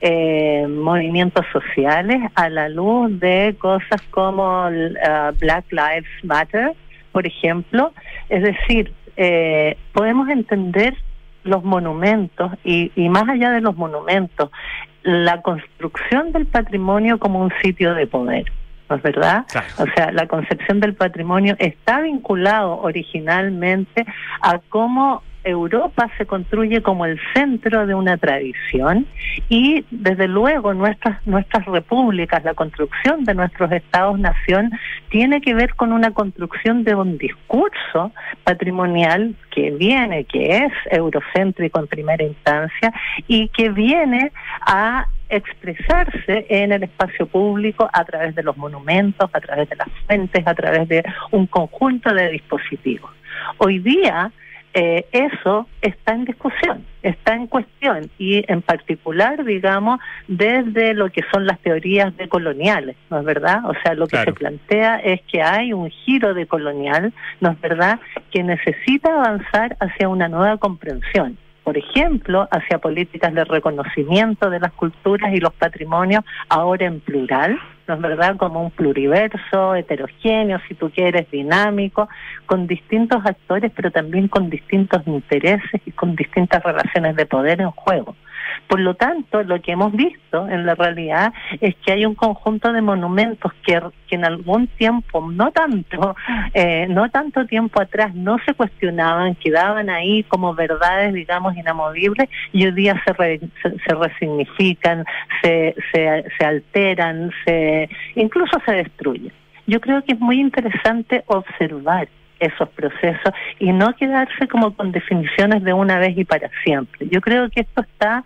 eh, movimientos sociales, a la luz de cosas como uh, Black Lives Matter, por ejemplo. Es decir, eh, podemos entender los monumentos y, y más allá de los monumentos, la construcción del patrimonio como un sitio de poder, ¿no es verdad? Claro. O sea, la concepción del patrimonio está vinculado originalmente a cómo Europa se construye como el centro de una tradición, y desde luego nuestras nuestras repúblicas, la construcción de nuestros estados-nación tiene que ver con una construcción de un discurso patrimonial que viene, que es eurocéntrico en primera instancia y que viene a expresarse en el espacio público a través de los monumentos, a través de las fuentes, a través de un conjunto de dispositivos. Hoy día Eh, eso está en discusión, está en cuestión, y en particular, digamos, desde lo que son las teorías decoloniales, ¿no es verdad? O sea, lo que Claro. se plantea es que hay un giro decolonial, ¿no es verdad?, que necesita avanzar hacia una nueva comprensión. Por ejemplo, hacia políticas de reconocimiento de las culturas y los patrimonios, ahora en plural, ¿no es verdad?, como un pluriverso, heterogéneo, si tú quieres, dinámico, con distintos actores, pero también con distintos intereses y con distintas relaciones de poder en juego. Por lo tanto, lo que hemos visto en la realidad es que hay un conjunto de monumentos que, que en algún tiempo, no tanto, eh, no tanto tiempo atrás, no se cuestionaban, quedaban ahí como verdades, digamos, inamovibles, y hoy día se, re, se, se resignifican, se, se, se alteran, se incluso se destruyen. Yo creo que es muy interesante observar esos procesos y no quedarse como con definiciones de una vez y para siempre. Yo creo que esto está,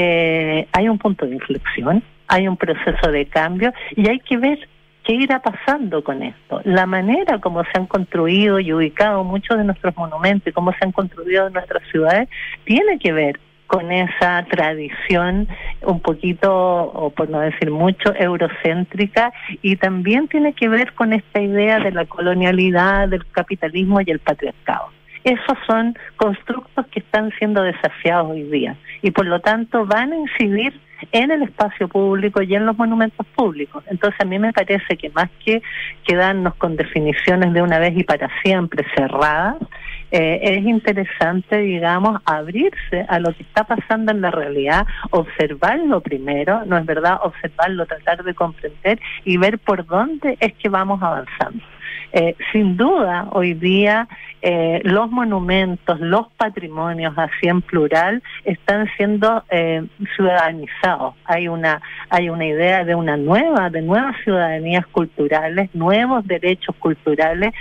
eh, hay un punto de inflexión, hay un proceso de cambio y hay que ver qué irá pasando con esto. La manera como se han construido y ubicado muchos de nuestros monumentos y cómo se han construido en nuestras ciudades tiene que ver con esa tradición un poquito, o por no decir mucho, eurocéntrica, y también tiene que ver con esta idea de la colonialidad, del capitalismo y el patriarcado. Esos son constructos que están siendo desafiados hoy día y por lo tanto van a incidir en el espacio público y en los monumentos públicos. Entonces a mí me parece que más que quedarnos con definiciones de una vez y para siempre cerradas, eh, es interesante, digamos, abrirse a lo que está pasando en la realidad, observarlo primero, no es verdad, observarlo, tratar de comprender y ver por dónde es que vamos avanzando. Eh, sin duda, hoy día eh, los monumentos, los patrimonios, así en plural, están siendo eh, ciudadanizados. Hay una hay una idea de una nueva, de nuevas ciudadanías culturales, nuevos derechos culturales,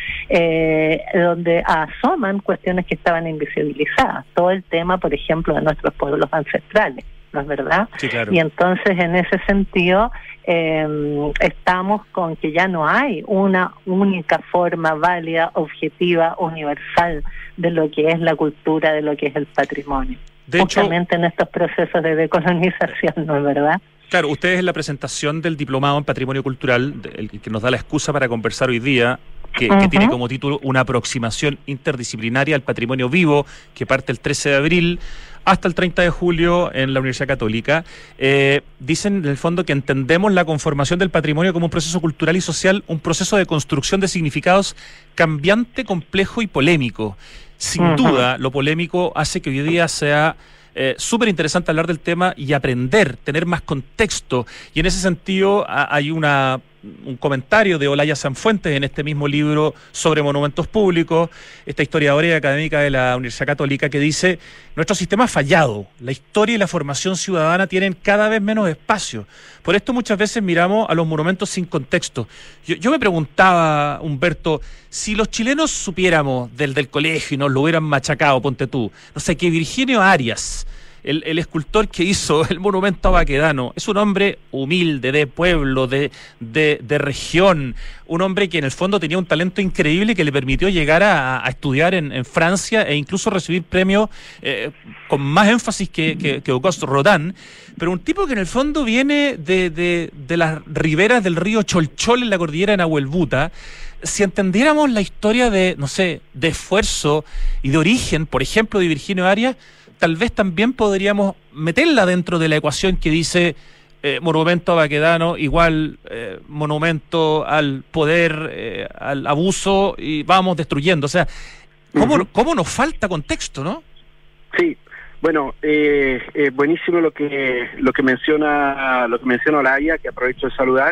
eh, donde asoman cuestiones que estaban invisibilizadas. Todo el tema, por ejemplo, de nuestros pueblos ancestrales, ¿no es verdad? Sí, claro. Y entonces, en ese sentido, eh, estamos con que ya no hay una única forma válida, objetiva, universal de lo que es la cultura, de lo que es el patrimonio. De Justamente hecho, en estos procesos de decolonización, ¿no es verdad? Claro, ustedes en la presentación del diplomado en Patrimonio Cultural, el que nos da la excusa para conversar hoy día, que, uh-huh. que tiene como título una aproximación interdisciplinaria al patrimonio vivo, que parte el trece de abril hasta el treinta de julio en la Universidad Católica, eh, dicen en el fondo que entendemos la conformación del patrimonio como un proceso cultural y social, un proceso de construcción de significados cambiante, complejo y polémico. Sin uh-huh. duda, lo polémico hace que hoy día sea Eh, súper interesante hablar del tema y aprender, tener más contexto. Y en ese sentido a, hay una un comentario de Olaya Sanfuentes en este mismo libro sobre monumentos públicos, esta historiadora y académica de la Universidad Católica, que dice: nuestro sistema ha fallado, la historia y la formación ciudadana tienen cada vez menos espacio. Por esto muchas veces miramos a los monumentos sin contexto. Yo, yo me preguntaba, Humberto, si los chilenos supiéramos del, del colegio y nos lo hubieran machacado, ponte tú, no sé, que Virginio Arias, El, el escultor que hizo el monumento a Baquedano, es un hombre humilde, de pueblo, de, de, de región, un hombre que en el fondo tenía un talento increíble que le permitió llegar a, a estudiar en, en Francia e incluso recibir premios eh, con más énfasis que, que, que Auguste Rodin, pero un tipo que en el fondo viene de, de, de las riberas del río Cholchol en la cordillera de Nahuelbuta. Si entendiéramos la historia de, no sé, de esfuerzo y de origen, por ejemplo, de Virginio Arias, tal vez también podríamos meterla dentro de la ecuación que dice eh, monumento a Baquedano igual eh, monumento al poder, eh, al abuso, y vamos destruyendo. O sea, ¿cómo, uh-huh. ¿cómo nos falta contexto, no? Sí, bueno, eh, eh, buenísimo lo que lo que menciona lo que menciona Olaya, que aprovecho de saludar.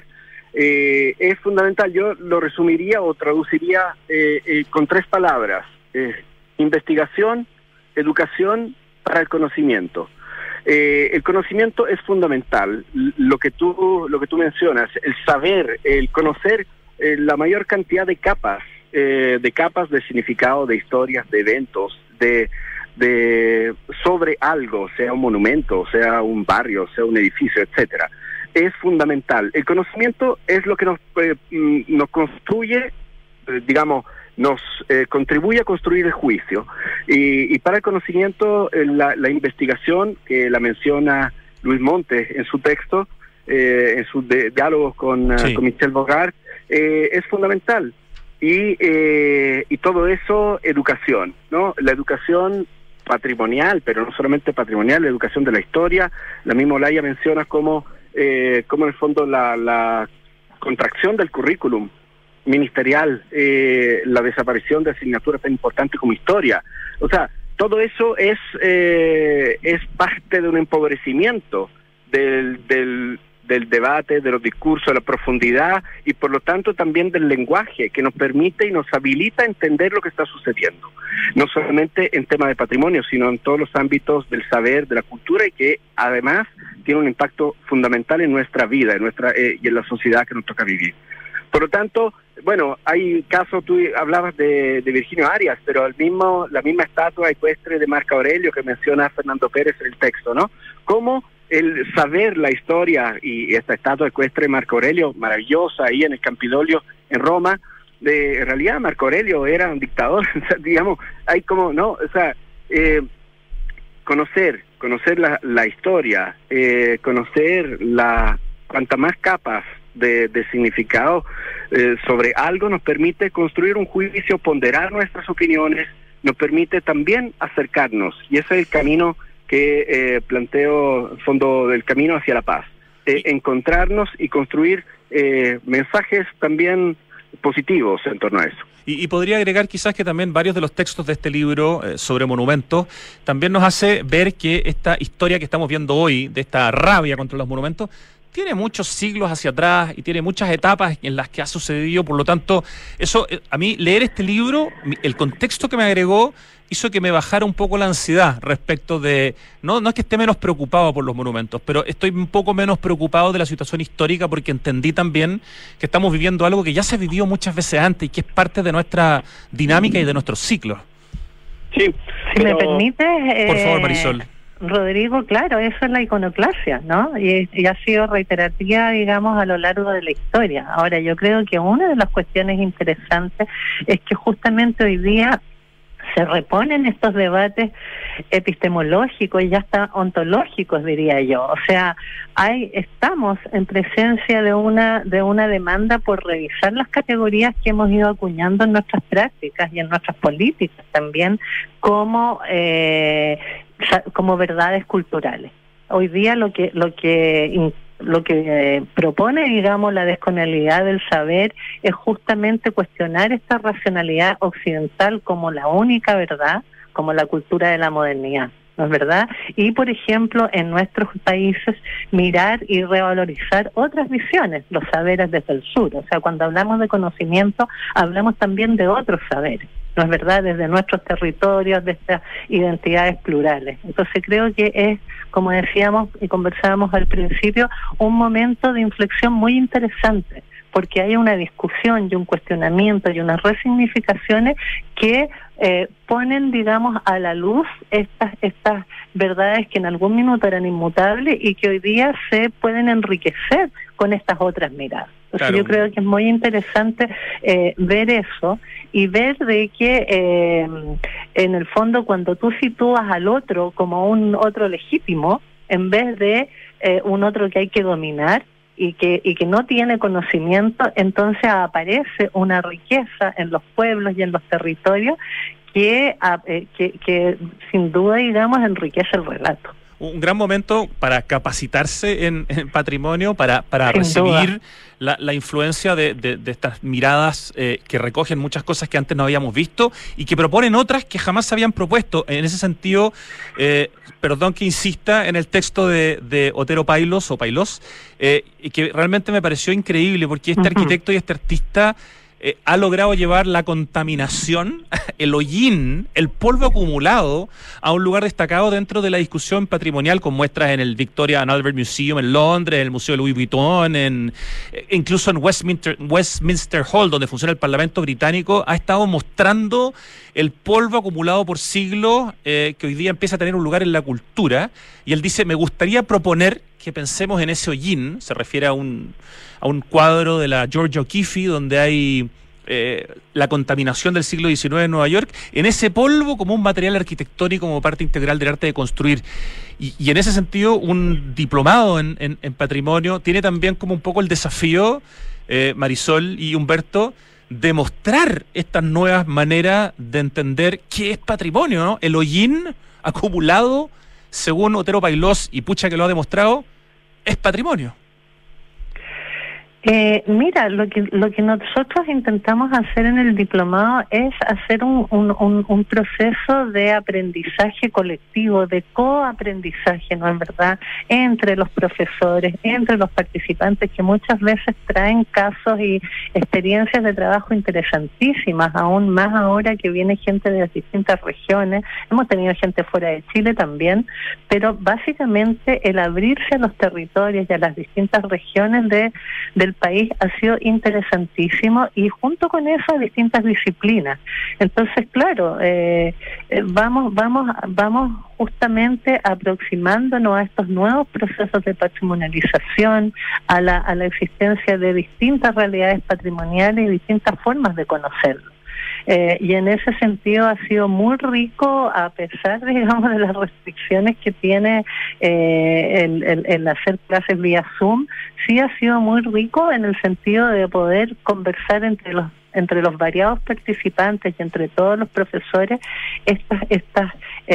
Eh, es fundamental. Yo lo resumiría o traduciría eh, eh, con tres palabras: eh, investigación, educación para el conocimiento. Eh, el conocimiento es fundamental. Lo que tú lo que tú mencionas, el saber, el conocer eh, la mayor cantidad de capas, eh, de capas de significado, de historias, de eventos, de de sobre algo, sea un monumento, sea un barrio, sea un edificio, etcétera, es fundamental. El conocimiento es lo que nos eh, nos construye, eh, digamos, nos eh, contribuye a construir el juicio. Y, y para el conocimiento, eh, la, la investigación, que la menciona Luis Montes en su texto, eh, en sus de, diálogos con, sí. uh, con Michel Bogart, eh, es fundamental. Y, eh, y todo eso, educación, ¿no? La educación patrimonial, pero no solamente patrimonial, la educación de la historia. La misma Olaya menciona cómo, eh, cómo en el fondo la, la contracción del currículum ministerial, eh, la desaparición de asignaturas tan importantes como historia. O sea, todo eso es eh, es parte de un empobrecimiento del, del, del debate, de los discursos, de la profundidad y por lo tanto también del lenguaje que nos permite y nos habilita a entender lo que está sucediendo. No solamente en temas de patrimonio, sino en todos los ámbitos del saber, de la cultura, y que además tiene un impacto fundamental en nuestra vida, en nuestra eh, y en la sociedad que nos toca vivir. Por lo tanto, bueno, hay casos, tú hablabas de, de Virginio Arias, pero el mismo, la misma estatua ecuestre de Marco Aurelio que menciona Fernando Pérez en el texto, ¿no? Cómo el saber la historia y esta estatua ecuestre de Marco Aurelio, maravillosa, ahí en el Campidoglio, en Roma, de, en realidad Marco Aurelio era un dictador, o sea, digamos, hay como, ¿no? O sea, eh, conocer, conocer la, la historia, eh, conocer la cuanta más capas de, de significado eh, sobre algo nos permite construir un juicio, ponderar nuestras opiniones, nos permite también acercarnos, y ese es el camino que eh, planteo, el fondo del camino hacia la paz, eh, encontrarnos y construir eh, mensajes también positivos en torno a eso. Y, y podría agregar quizás que también varios de los textos de este libro eh, sobre monumentos también nos hace ver que esta historia que estamos viendo hoy, de esta rabia contra los monumentos, tiene muchos siglos hacia atrás y tiene muchas etapas en las que ha sucedido. Por lo tanto, eso eh, a mí leer este libro, el contexto que me agregó hizo que me bajara un poco la ansiedad respecto de, no, no es que esté menos preocupado por los monumentos, pero estoy un poco menos preocupado de la situación histórica porque entendí también que estamos viviendo algo que ya se vivió muchas veces antes y que es parte de nuestra dinámica y de nuestros ciclos. Sí, si pero... me permite, eh, por favor, Marisol. Rodrigo, claro, eso es la iconoclasia, ¿no? Y, y ha sido reiterativa, digamos, a lo largo de la historia. Ahora, yo creo que una de las cuestiones interesantes es que justamente hoy día se reponen estos debates epistemológicos y ya hasta ontológicos, diría yo. O sea, hay estamos en presencia de una de una demanda por revisar las categorías que hemos ido acuñando en nuestras prácticas y en nuestras políticas también como eh, como verdades culturales. Hoy día lo que lo que lo que eh, propone, digamos, la descolonialidad del saber es justamente cuestionar esta racionalidad occidental como la única verdad, como la cultura de la modernidad, ¿no es verdad? Y, por ejemplo, en nuestros países mirar y revalorizar otras visiones, los saberes desde el sur. O sea, cuando hablamos de conocimiento, hablamos también de otros saberes, ¿no es verdad?, desde nuestros territorios, de estas identidades plurales. Entonces creo que es, como decíamos y conversábamos al principio, un momento de inflexión muy interesante, porque hay una discusión y un cuestionamiento y unas resignificaciones que eh, ponen, digamos, a la luz estas estas verdades que en algún minuto eran inmutables y que hoy día se pueden enriquecer con estas otras miradas. Entonces claro, yo creo que es muy interesante eh, ver eso y ver de que eh, en el fondo cuando tú sitúas al otro como un otro legítimo en vez de eh, un otro que hay que dominar y que y que no tiene conocimiento, entonces aparece una riqueza en los pueblos y en los territorios que, eh, que, que sin duda, digamos, enriquece el relato. Un gran momento para capacitarse en, en patrimonio, para, para recibir la, la influencia de, de, de estas miradas eh, que recogen muchas cosas que antes no habíamos visto y que proponen otras que jamás se habían propuesto. En ese sentido, eh, perdón que insista en el texto de, de Otero Pailos o Pailós, eh, y que realmente me pareció increíble porque este uh-huh. arquitecto y este artista Eh, ha logrado llevar la contaminación, el hollín, el polvo acumulado a un lugar destacado dentro de la discusión patrimonial, con muestras en el Victoria and Albert Museum en Londres, en el Museo de Louis Vuitton, en, eh, incluso en Westminster, Westminster Hall, donde funciona el Parlamento británico, ha estado mostrando el polvo acumulado por siglos eh, que hoy día empieza a tener un lugar en la cultura. Y él dice, me gustaría proponer que pensemos en ese hollín, se refiere a un, a un cuadro de la Georgia O'Keeffe, donde hay eh, la contaminación del siglo diecinueve en Nueva York, en ese polvo como un material arquitectónico, como parte integral del arte de construir. Y, y en ese sentido, un diplomado en, en, en patrimonio tiene también como un poco el desafío, eh, Marisol y Humberto, de mostrar estas nuevas maneras de entender qué es patrimonio, ¿no? El hollín acumulado, según Otero Pailós, y pucha que lo ha demostrado, es patrimonio. Eh, mira, lo que lo que nosotros intentamos hacer en el diplomado es hacer un, un, un, un proceso de aprendizaje colectivo, de coaprendizaje, ¿no es verdad?, entre los profesores, entre los participantes, que muchas veces traen casos y experiencias de trabajo interesantísimas, aún más ahora que viene gente de las distintas regiones. Hemos tenido gente fuera de Chile también, pero básicamente el abrirse a los territorios y a las distintas regiones de del país ha sido interesantísimo, y junto con eso distintas disciplinas. Entonces, claro, eh, eh, vamos, vamos, vamos justamente aproximándonos a estos nuevos procesos de patrimonialización, a la, a la existencia de distintas realidades patrimoniales y distintas formas de conocerlo. Eh, y en ese sentido ha sido muy rico, a pesar, digamos, de las restricciones que tiene eh, el, el, el hacer clases vía Zoom. Sí ha sido muy rico en el sentido de poder conversar entre los entre los variados participantes y entre todos los profesores, estas, estas,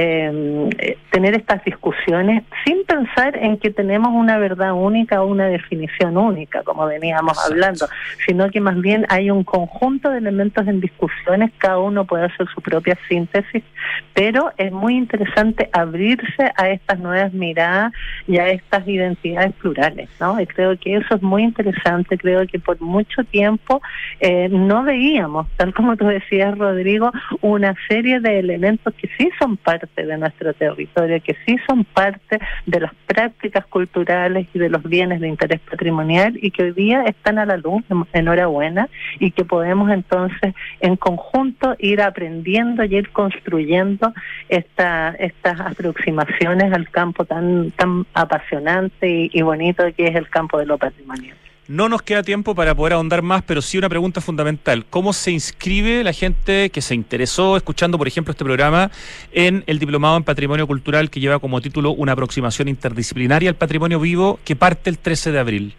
eh, tener estas discusiones sin pensar en que tenemos una verdad única o una definición única, como veníamos Exacto. hablando, sino que más bien hay un conjunto de elementos en discusiones, cada uno puede hacer su propia síntesis, pero es muy interesante abrirse a estas nuevas miradas y a estas identidades plurales, ¿no? Y creo que eso es muy interesante. Creo que por mucho tiempo eh, no veíamos, tal como tú decías, Rodrigo, una serie de elementos que sí son parte de nuestro territorio, que sí son parte de las prácticas culturales y de los bienes de interés patrimonial, y que hoy día están a la luz, enhorabuena, y que podemos entonces en conjunto ir aprendiendo y ir construyendo esta, estas aproximaciones al campo tan, tan apasionante y, y bonito que es el campo de lo patrimonial. No nos queda tiempo para poder ahondar más, pero sí una pregunta fundamental. ¿Cómo se inscribe la gente que se interesó escuchando, por ejemplo, este programa en el Diplomado en Patrimonio Cultural, que lleva como título una aproximación interdisciplinaria al patrimonio vivo, que parte el trece de abril?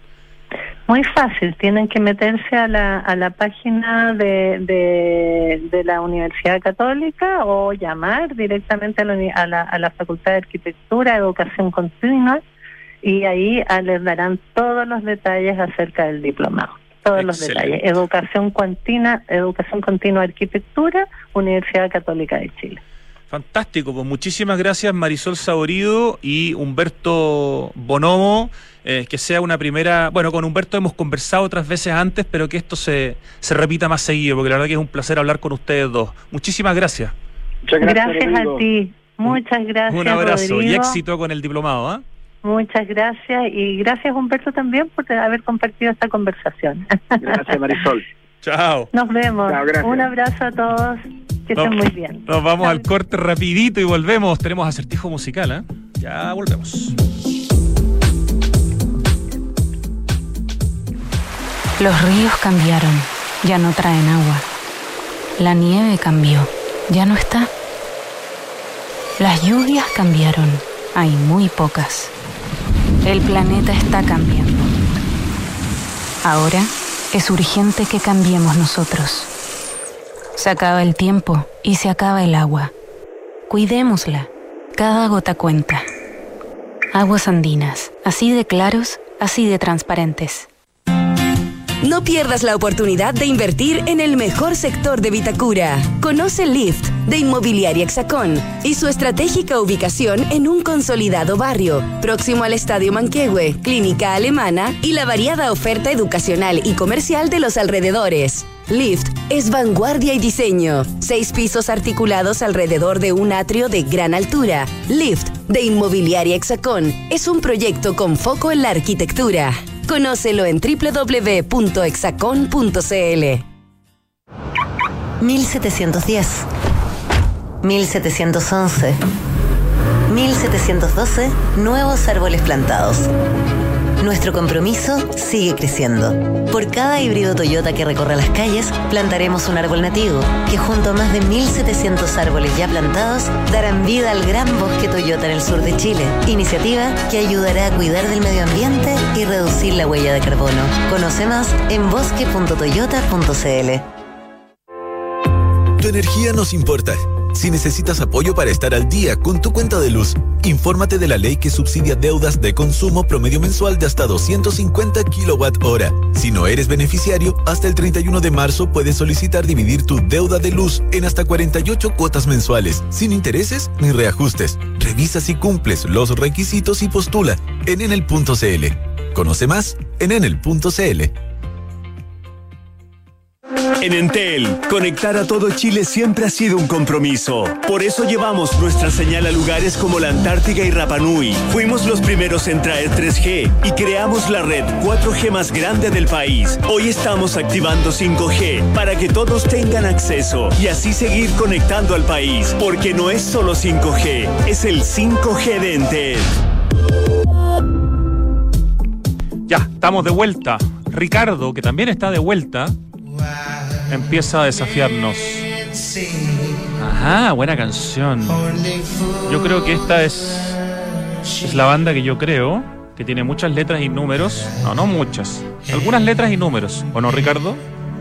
Muy fácil, tienen que meterse a la, a la página de, de, de la Universidad Católica o llamar directamente a la, a la, a la Facultad de Arquitectura, Educación Continua, y ahí les darán todos los detalles acerca del diplomado. Todos Excelente. Los detalles. Educación continua, Educación Continua Arquitectura, Universidad Católica de Chile. Fantástico, pues muchísimas gracias Marisol Saborido y Humberto Bonomo. Eh, que sea una primera... Bueno, con Humberto hemos conversado otras veces antes, pero que esto se, se repita más seguido, porque la verdad que es un placer hablar con ustedes dos. Muchísimas gracias. Muchas gracias, gracias Rodrigo. a ti. Muchas gracias, Un abrazo Rodrigo. Y éxito con el diplomado, ¿eh? Muchas gracias, y gracias, Humberto, también por haber compartido esta conversación. Gracias, Marisol. Chao. Nos vemos. Chao, un abrazo a todos. Que no, estén muy bien. Nos vamos Chao. Al corte rapidito y volvemos. Tenemos acertijo musical, ¿eh? Ya volvemos. Los ríos cambiaron, ya no traen agua. La nieve cambió, ya no está. Las lluvias cambiaron, hay muy pocas. El planeta está cambiando. Ahora es urgente que cambiemos nosotros. Se acaba el tiempo y se acaba el agua. Cuidémosla, cada gota cuenta. Aguas Andinas, así de claros, así de transparentes. No pierdas la oportunidad de invertir en el mejor sector de Vitacura. Conoce Lift, de Inmobiliaria Hexacón, y su estratégica ubicación en un consolidado barrio, próximo al Estadio Manquehue, Clínica Alemana y la variada oferta educacional y comercial de los alrededores. Lift es vanguardia y diseño. Seis pisos articulados alrededor de un atrio de gran altura. Lift, de Inmobiliaria Hexacón, es un proyecto con foco en la arquitectura. Conócelo en doble u doble u doble u punto hexacon punto c l. mil setecientos diez, mil setecientos once, mil setecientos doce, nuevos árboles plantados. Nuestro compromiso sigue creciendo. Por cada híbrido Toyota que recorra las calles, plantaremos un árbol nativo, que junto a más de mil setecientos árboles ya plantados, darán vida al gran bosque Toyota en el sur de Chile. Iniciativa que ayudará a cuidar del medio ambiente y reducir la huella de carbono. Conoce más en bosque punto toyota punto c l. Tu energía nos importa. Si necesitas apoyo para estar al día con tu cuenta de luz, infórmate de la ley que subsidia deudas de consumo promedio mensual de hasta doscientos cincuenta kilowatt hora. Si no eres beneficiario, hasta el treinta y uno de marzo puedes solicitar dividir tu deuda de luz en hasta cuarenta y ocho cuotas mensuales, sin intereses ni reajustes. Revisa si cumples los requisitos y postula en enel punto c l. Conoce más en enel punto c l. En Entel, conectar a todo Chile siempre ha sido un compromiso. Por eso llevamos nuestra señal a lugares como la Antártica y Rapa Nui. Fuimos los primeros en traer tres G y creamos la red cuatro G más grande del país. Hoy estamos activando cinco G para que todos tengan acceso y así seguir conectando al país. Porque no es solo cinco G, es el cinco G de Entel. Ya, estamos de vuelta. Ricardo, que también está de vuelta, empieza a desafiarnos. Ajá, buena canción. Yo creo que esta es, es la banda que yo creo, que tiene muchas letras y números. No, no muchas. Algunas letras y números. ¿O no, Ricardo?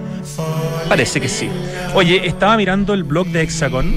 Parece que sí. Oye, estaba mirando el blog de Hexacon,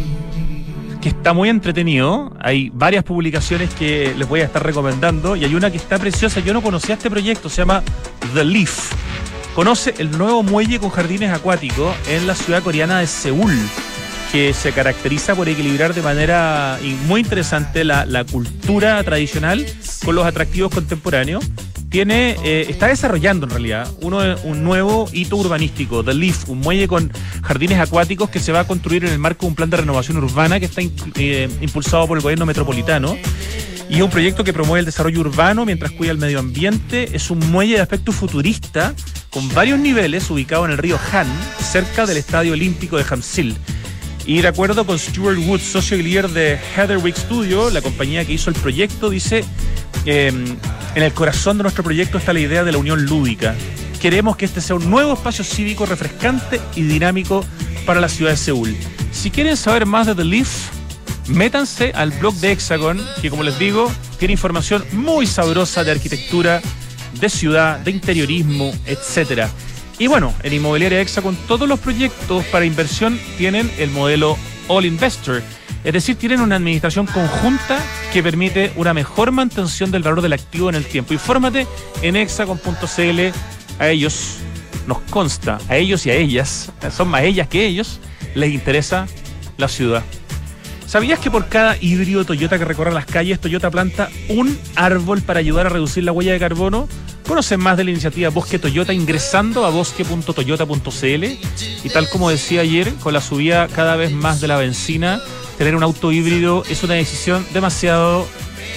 que está muy entretenido. Hay varias publicaciones que les voy a estar recomendando y hay una que está preciosa. Yo no conocía este proyecto, se llama The Leaf. Conoce el nuevo muelle con jardines acuáticos en la ciudad coreana de Seúl, que se caracteriza por equilibrar de manera muy interesante la, la cultura tradicional con los atractivos contemporáneos. Tiene, eh, está desarrollando en realidad uno, un nuevo hito urbanístico, The Leaf, un muelle con jardines acuáticos que se va a construir en el marco de un plan de renovación urbana que está eh, impulsado por el gobierno metropolitano. Y es un proyecto que promueve el desarrollo urbano mientras cuida el medio ambiente. Es un muelle de aspecto futurista con varios niveles ubicado en el río Han, cerca del Estadio Olímpico de Hamsil. Y de acuerdo con Stuart Wood, socio y líder de Heatherwick Studio, la compañía que hizo el proyecto, dice, eh, en el corazón de nuestro proyecto está la idea de la unión lúdica. Queremos que este sea un nuevo espacio cívico refrescante y dinámico para la ciudad de Seúl. Si quieren saber más de The Leaf, métanse al blog de Hexacon, que como les digo, tiene información muy sabrosa de arquitectura, de ciudad, de interiorismo, etcétera. Y bueno, en Inmobiliaria Hexacon todos los proyectos para inversión tienen el modelo All Investor, es decir, tienen una administración conjunta que permite una mejor mantención del valor del activo en el tiempo. Infórmate en hexacon punto c l. A ellos nos consta, a ellos y a ellas, son más ellas que ellos, les interesa la ciudad. ¿Sabías que por cada híbrido Toyota que recorre las calles, Toyota planta un árbol para ayudar a reducir la huella de carbono? Conoce más de la iniciativa Bosque Toyota ingresando a bosque punto toyota punto c l. Y tal como decía ayer, con la subida cada vez más de la benzina, tener un auto híbrido es una decisión demasiado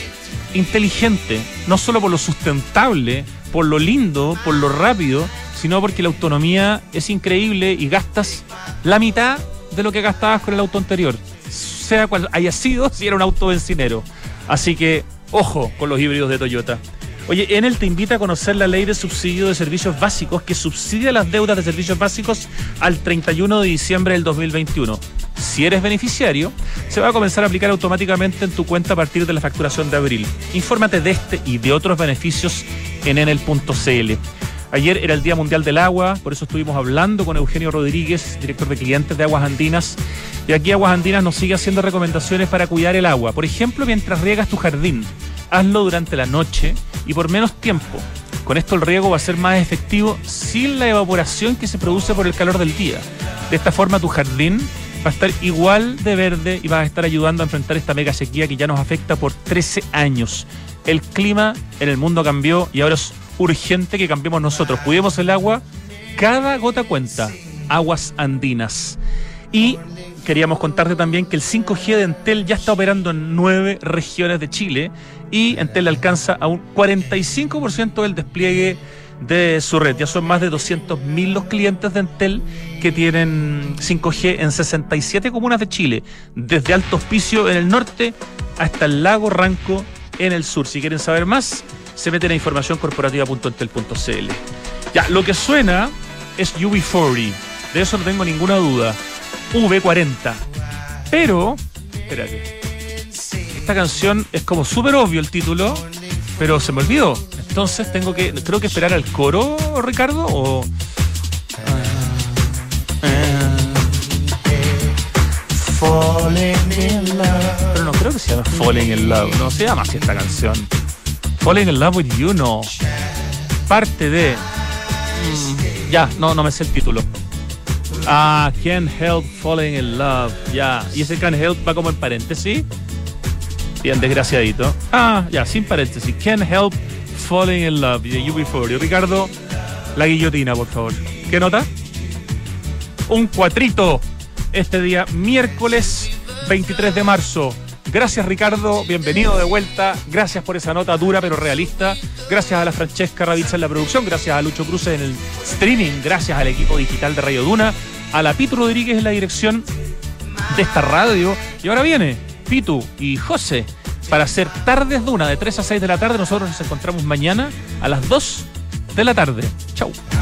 inteligente, no solo por lo sustentable, por lo lindo, por lo rápido, sino porque la autonomía es increíble y gastas la mitad de lo que gastabas con el auto anterior, sea cual haya sido, si era un auto bencinero. Así que, ojo con los híbridos de Toyota. Oye, Enel te invita a conocer la ley de subsidio de servicios básicos que subsidia las deudas de servicios básicos al treinta y uno de diciembre del dos mil veintiuno. Si eres beneficiario, se va a comenzar a aplicar automáticamente en tu cuenta a partir de la facturación de abril. Infórmate de este y de otros beneficios en enel punto c l. Ayer era el Día Mundial del Agua, por eso estuvimos hablando con Eugenio Rodríguez, director de clientes de Aguas Andinas. Y aquí Aguas Andinas nos sigue haciendo recomendaciones para cuidar el agua. Por ejemplo, mientras riegas tu jardín, hazlo durante la noche y por menos tiempo. Con esto el riego va a ser más efectivo sin la evaporación que se produce por el calor del día. De esta forma tu jardín va a estar igual de verde y vas a estar ayudando a enfrentar esta mega sequía que ya nos afecta por trece años. El clima en el mundo cambió y ahora es urgente que cambiemos nosotros. Cuidemos el agua, cada gota cuenta. Aguas Andinas. Y queríamos contarte también que el cinco G de Entel ya está operando en nueve regiones de Chile y Entel alcanza a un cuarenta y cinco por ciento del despliegue de su red. Ya son más de doscientos mil los clientes de Entel que tienen cinco G en sesenta y siete comunas de Chile, desde Alto Hospicio en el norte hasta el Lago Ranco en el sur. Si quieren saber más, se meten a información corporativa punto entel punto c l. Ya, lo que suena es U B cuarenta, de eso no tengo ninguna duda. V cuarenta. Pero, espérate, esta canción es como súper obvio el título, pero se me olvidó. Entonces tengo que, creo que esperar al coro, Ricardo, o... Uh, uh, pero no creo que se llame Falling in Love, no se llama así esta canción. Falling in Love with You, no. Parte de... Mm, ya, no, no me sé el título. Ah, Can't Help Falling in Love. Ya, y ese Can't Help va como en paréntesis. Bien, desgraciadito. Ah, ya, sin paréntesis. Can't Help Falling in Love de U B cuarenta. Ricardo, la guillotina, por favor. ¿Qué nota? un cuatrito este día miércoles veintitrés de marzo. Gracias, Ricardo, bienvenido de vuelta. Gracias por esa nota dura pero realista. Gracias a la Francesca Ravizza en la producción. Gracias a Lucho Cruz en el streaming. Gracias al equipo digital de Radio Duna. A la Pitu Rodríguez en la dirección de esta radio. Y ahora viene Pitu y José para hacer Tardes Duna de tres a seis de la tarde. Nosotros nos encontramos mañana a las dos de la tarde. Chau.